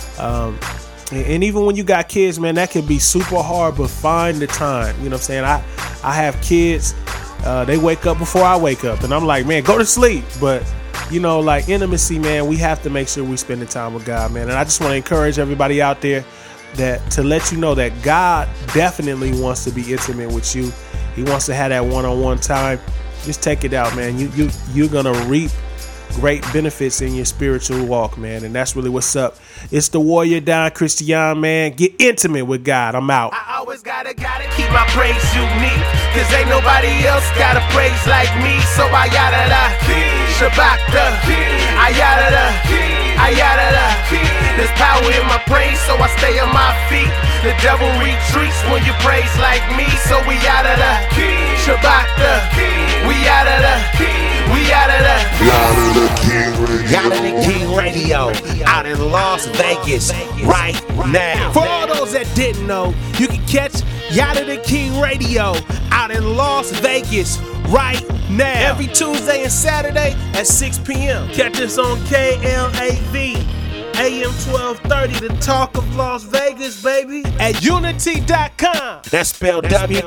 And even when you got kids, man, that can be super hard, but find the time. You know what I'm saying? I have kids, they wake up before I wake up, and I'm like, man, go to sleep. But, you know, like intimacy, man, we have to make sure we spend the time with God, man. And I just want to encourage everybody out there to let you know that God definitely wants to be intimate with you. He wants to have that one-on-one time. Just take it out, man. You're going to reap great benefits in your spiritual walk, man. And that's really what's up. It's the Warrior Don Christian, man. Get intimate with God. I'm out. I always gotta keep my praise unique, cause ain't nobody else got a praise like me. So I yada da, Shabbat da, I yada da, I yada da. There's power in my praise, so I stay on my feet. The devil retreats when you praise like me. So we yada da, Shabbat da, we yada da, we yada da. Yada the King Radio, out in Las Vegas right now. For all those that didn't know, you can catch Yada the King Radio out in Las Vegas right now. Every Tuesday and Saturday at 6 p.m. Catch us on KLAV, AM 1230, the talk of Las Vegas, baby, at unity.com. That's spelled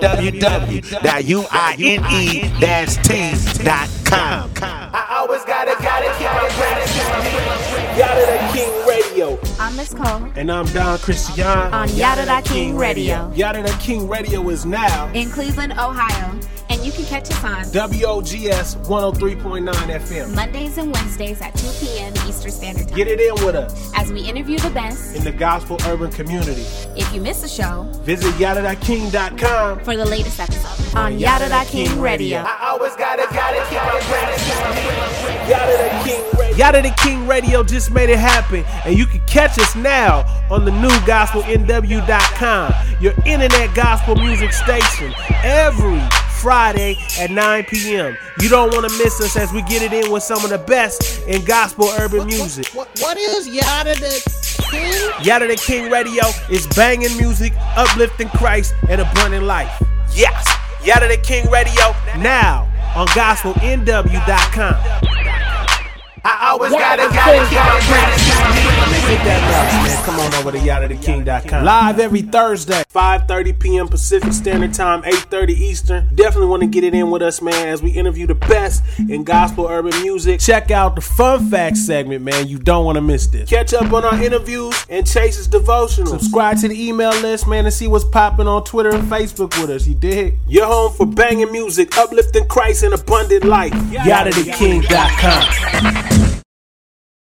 www.UINE-T.com. I always gotta keep my praise unique. Yada the King Radio. I'm Miss Cole. And I'm Don Christian on Yada the King Radio. Yada the King Radio is now in Cleveland, Ohio. And you can catch us on WOGS 103.9 FM. Mondays and Wednesdays at 2 p.m. Eastern Standard Time. Get it in with us as we interview the best in the gospel urban community. If you miss a show, visit YadaTheKing.com for the latest episode on Yada the King Radio. I always gotta keep my praise unique. Yada the King Radio. Yada the King Radio just made it happen, and you can catch us now on the new GospelNW.com, your internet gospel music station, every Friday at 9 p.m. You don't want to miss us as we get it in with some of the best in gospel urban music. What is Yada the King? Yada the King Radio is banging music, uplifting Christ, and abundant life. Yes, Yada the King Radio now on GospelNW.com. I always gotta keep my praise unique. Hit that bell, man. Come on over to YadaTheKing.com. Live every Thursday, 5:30 p.m. Pacific Standard Time, 8:30 Eastern. Definitely want to get it in with us, man, as we interview the best in gospel urban music. Check out the Fun Facts segment, man. You don't want to miss this. Catch up on our interviews and Chase's devotional. Subscribe to the email list, man, and see what's popping on Twitter and Facebook with us. You dig? Your home for banging music, uplifting Christ, and abundant life. YadaTheKing.com.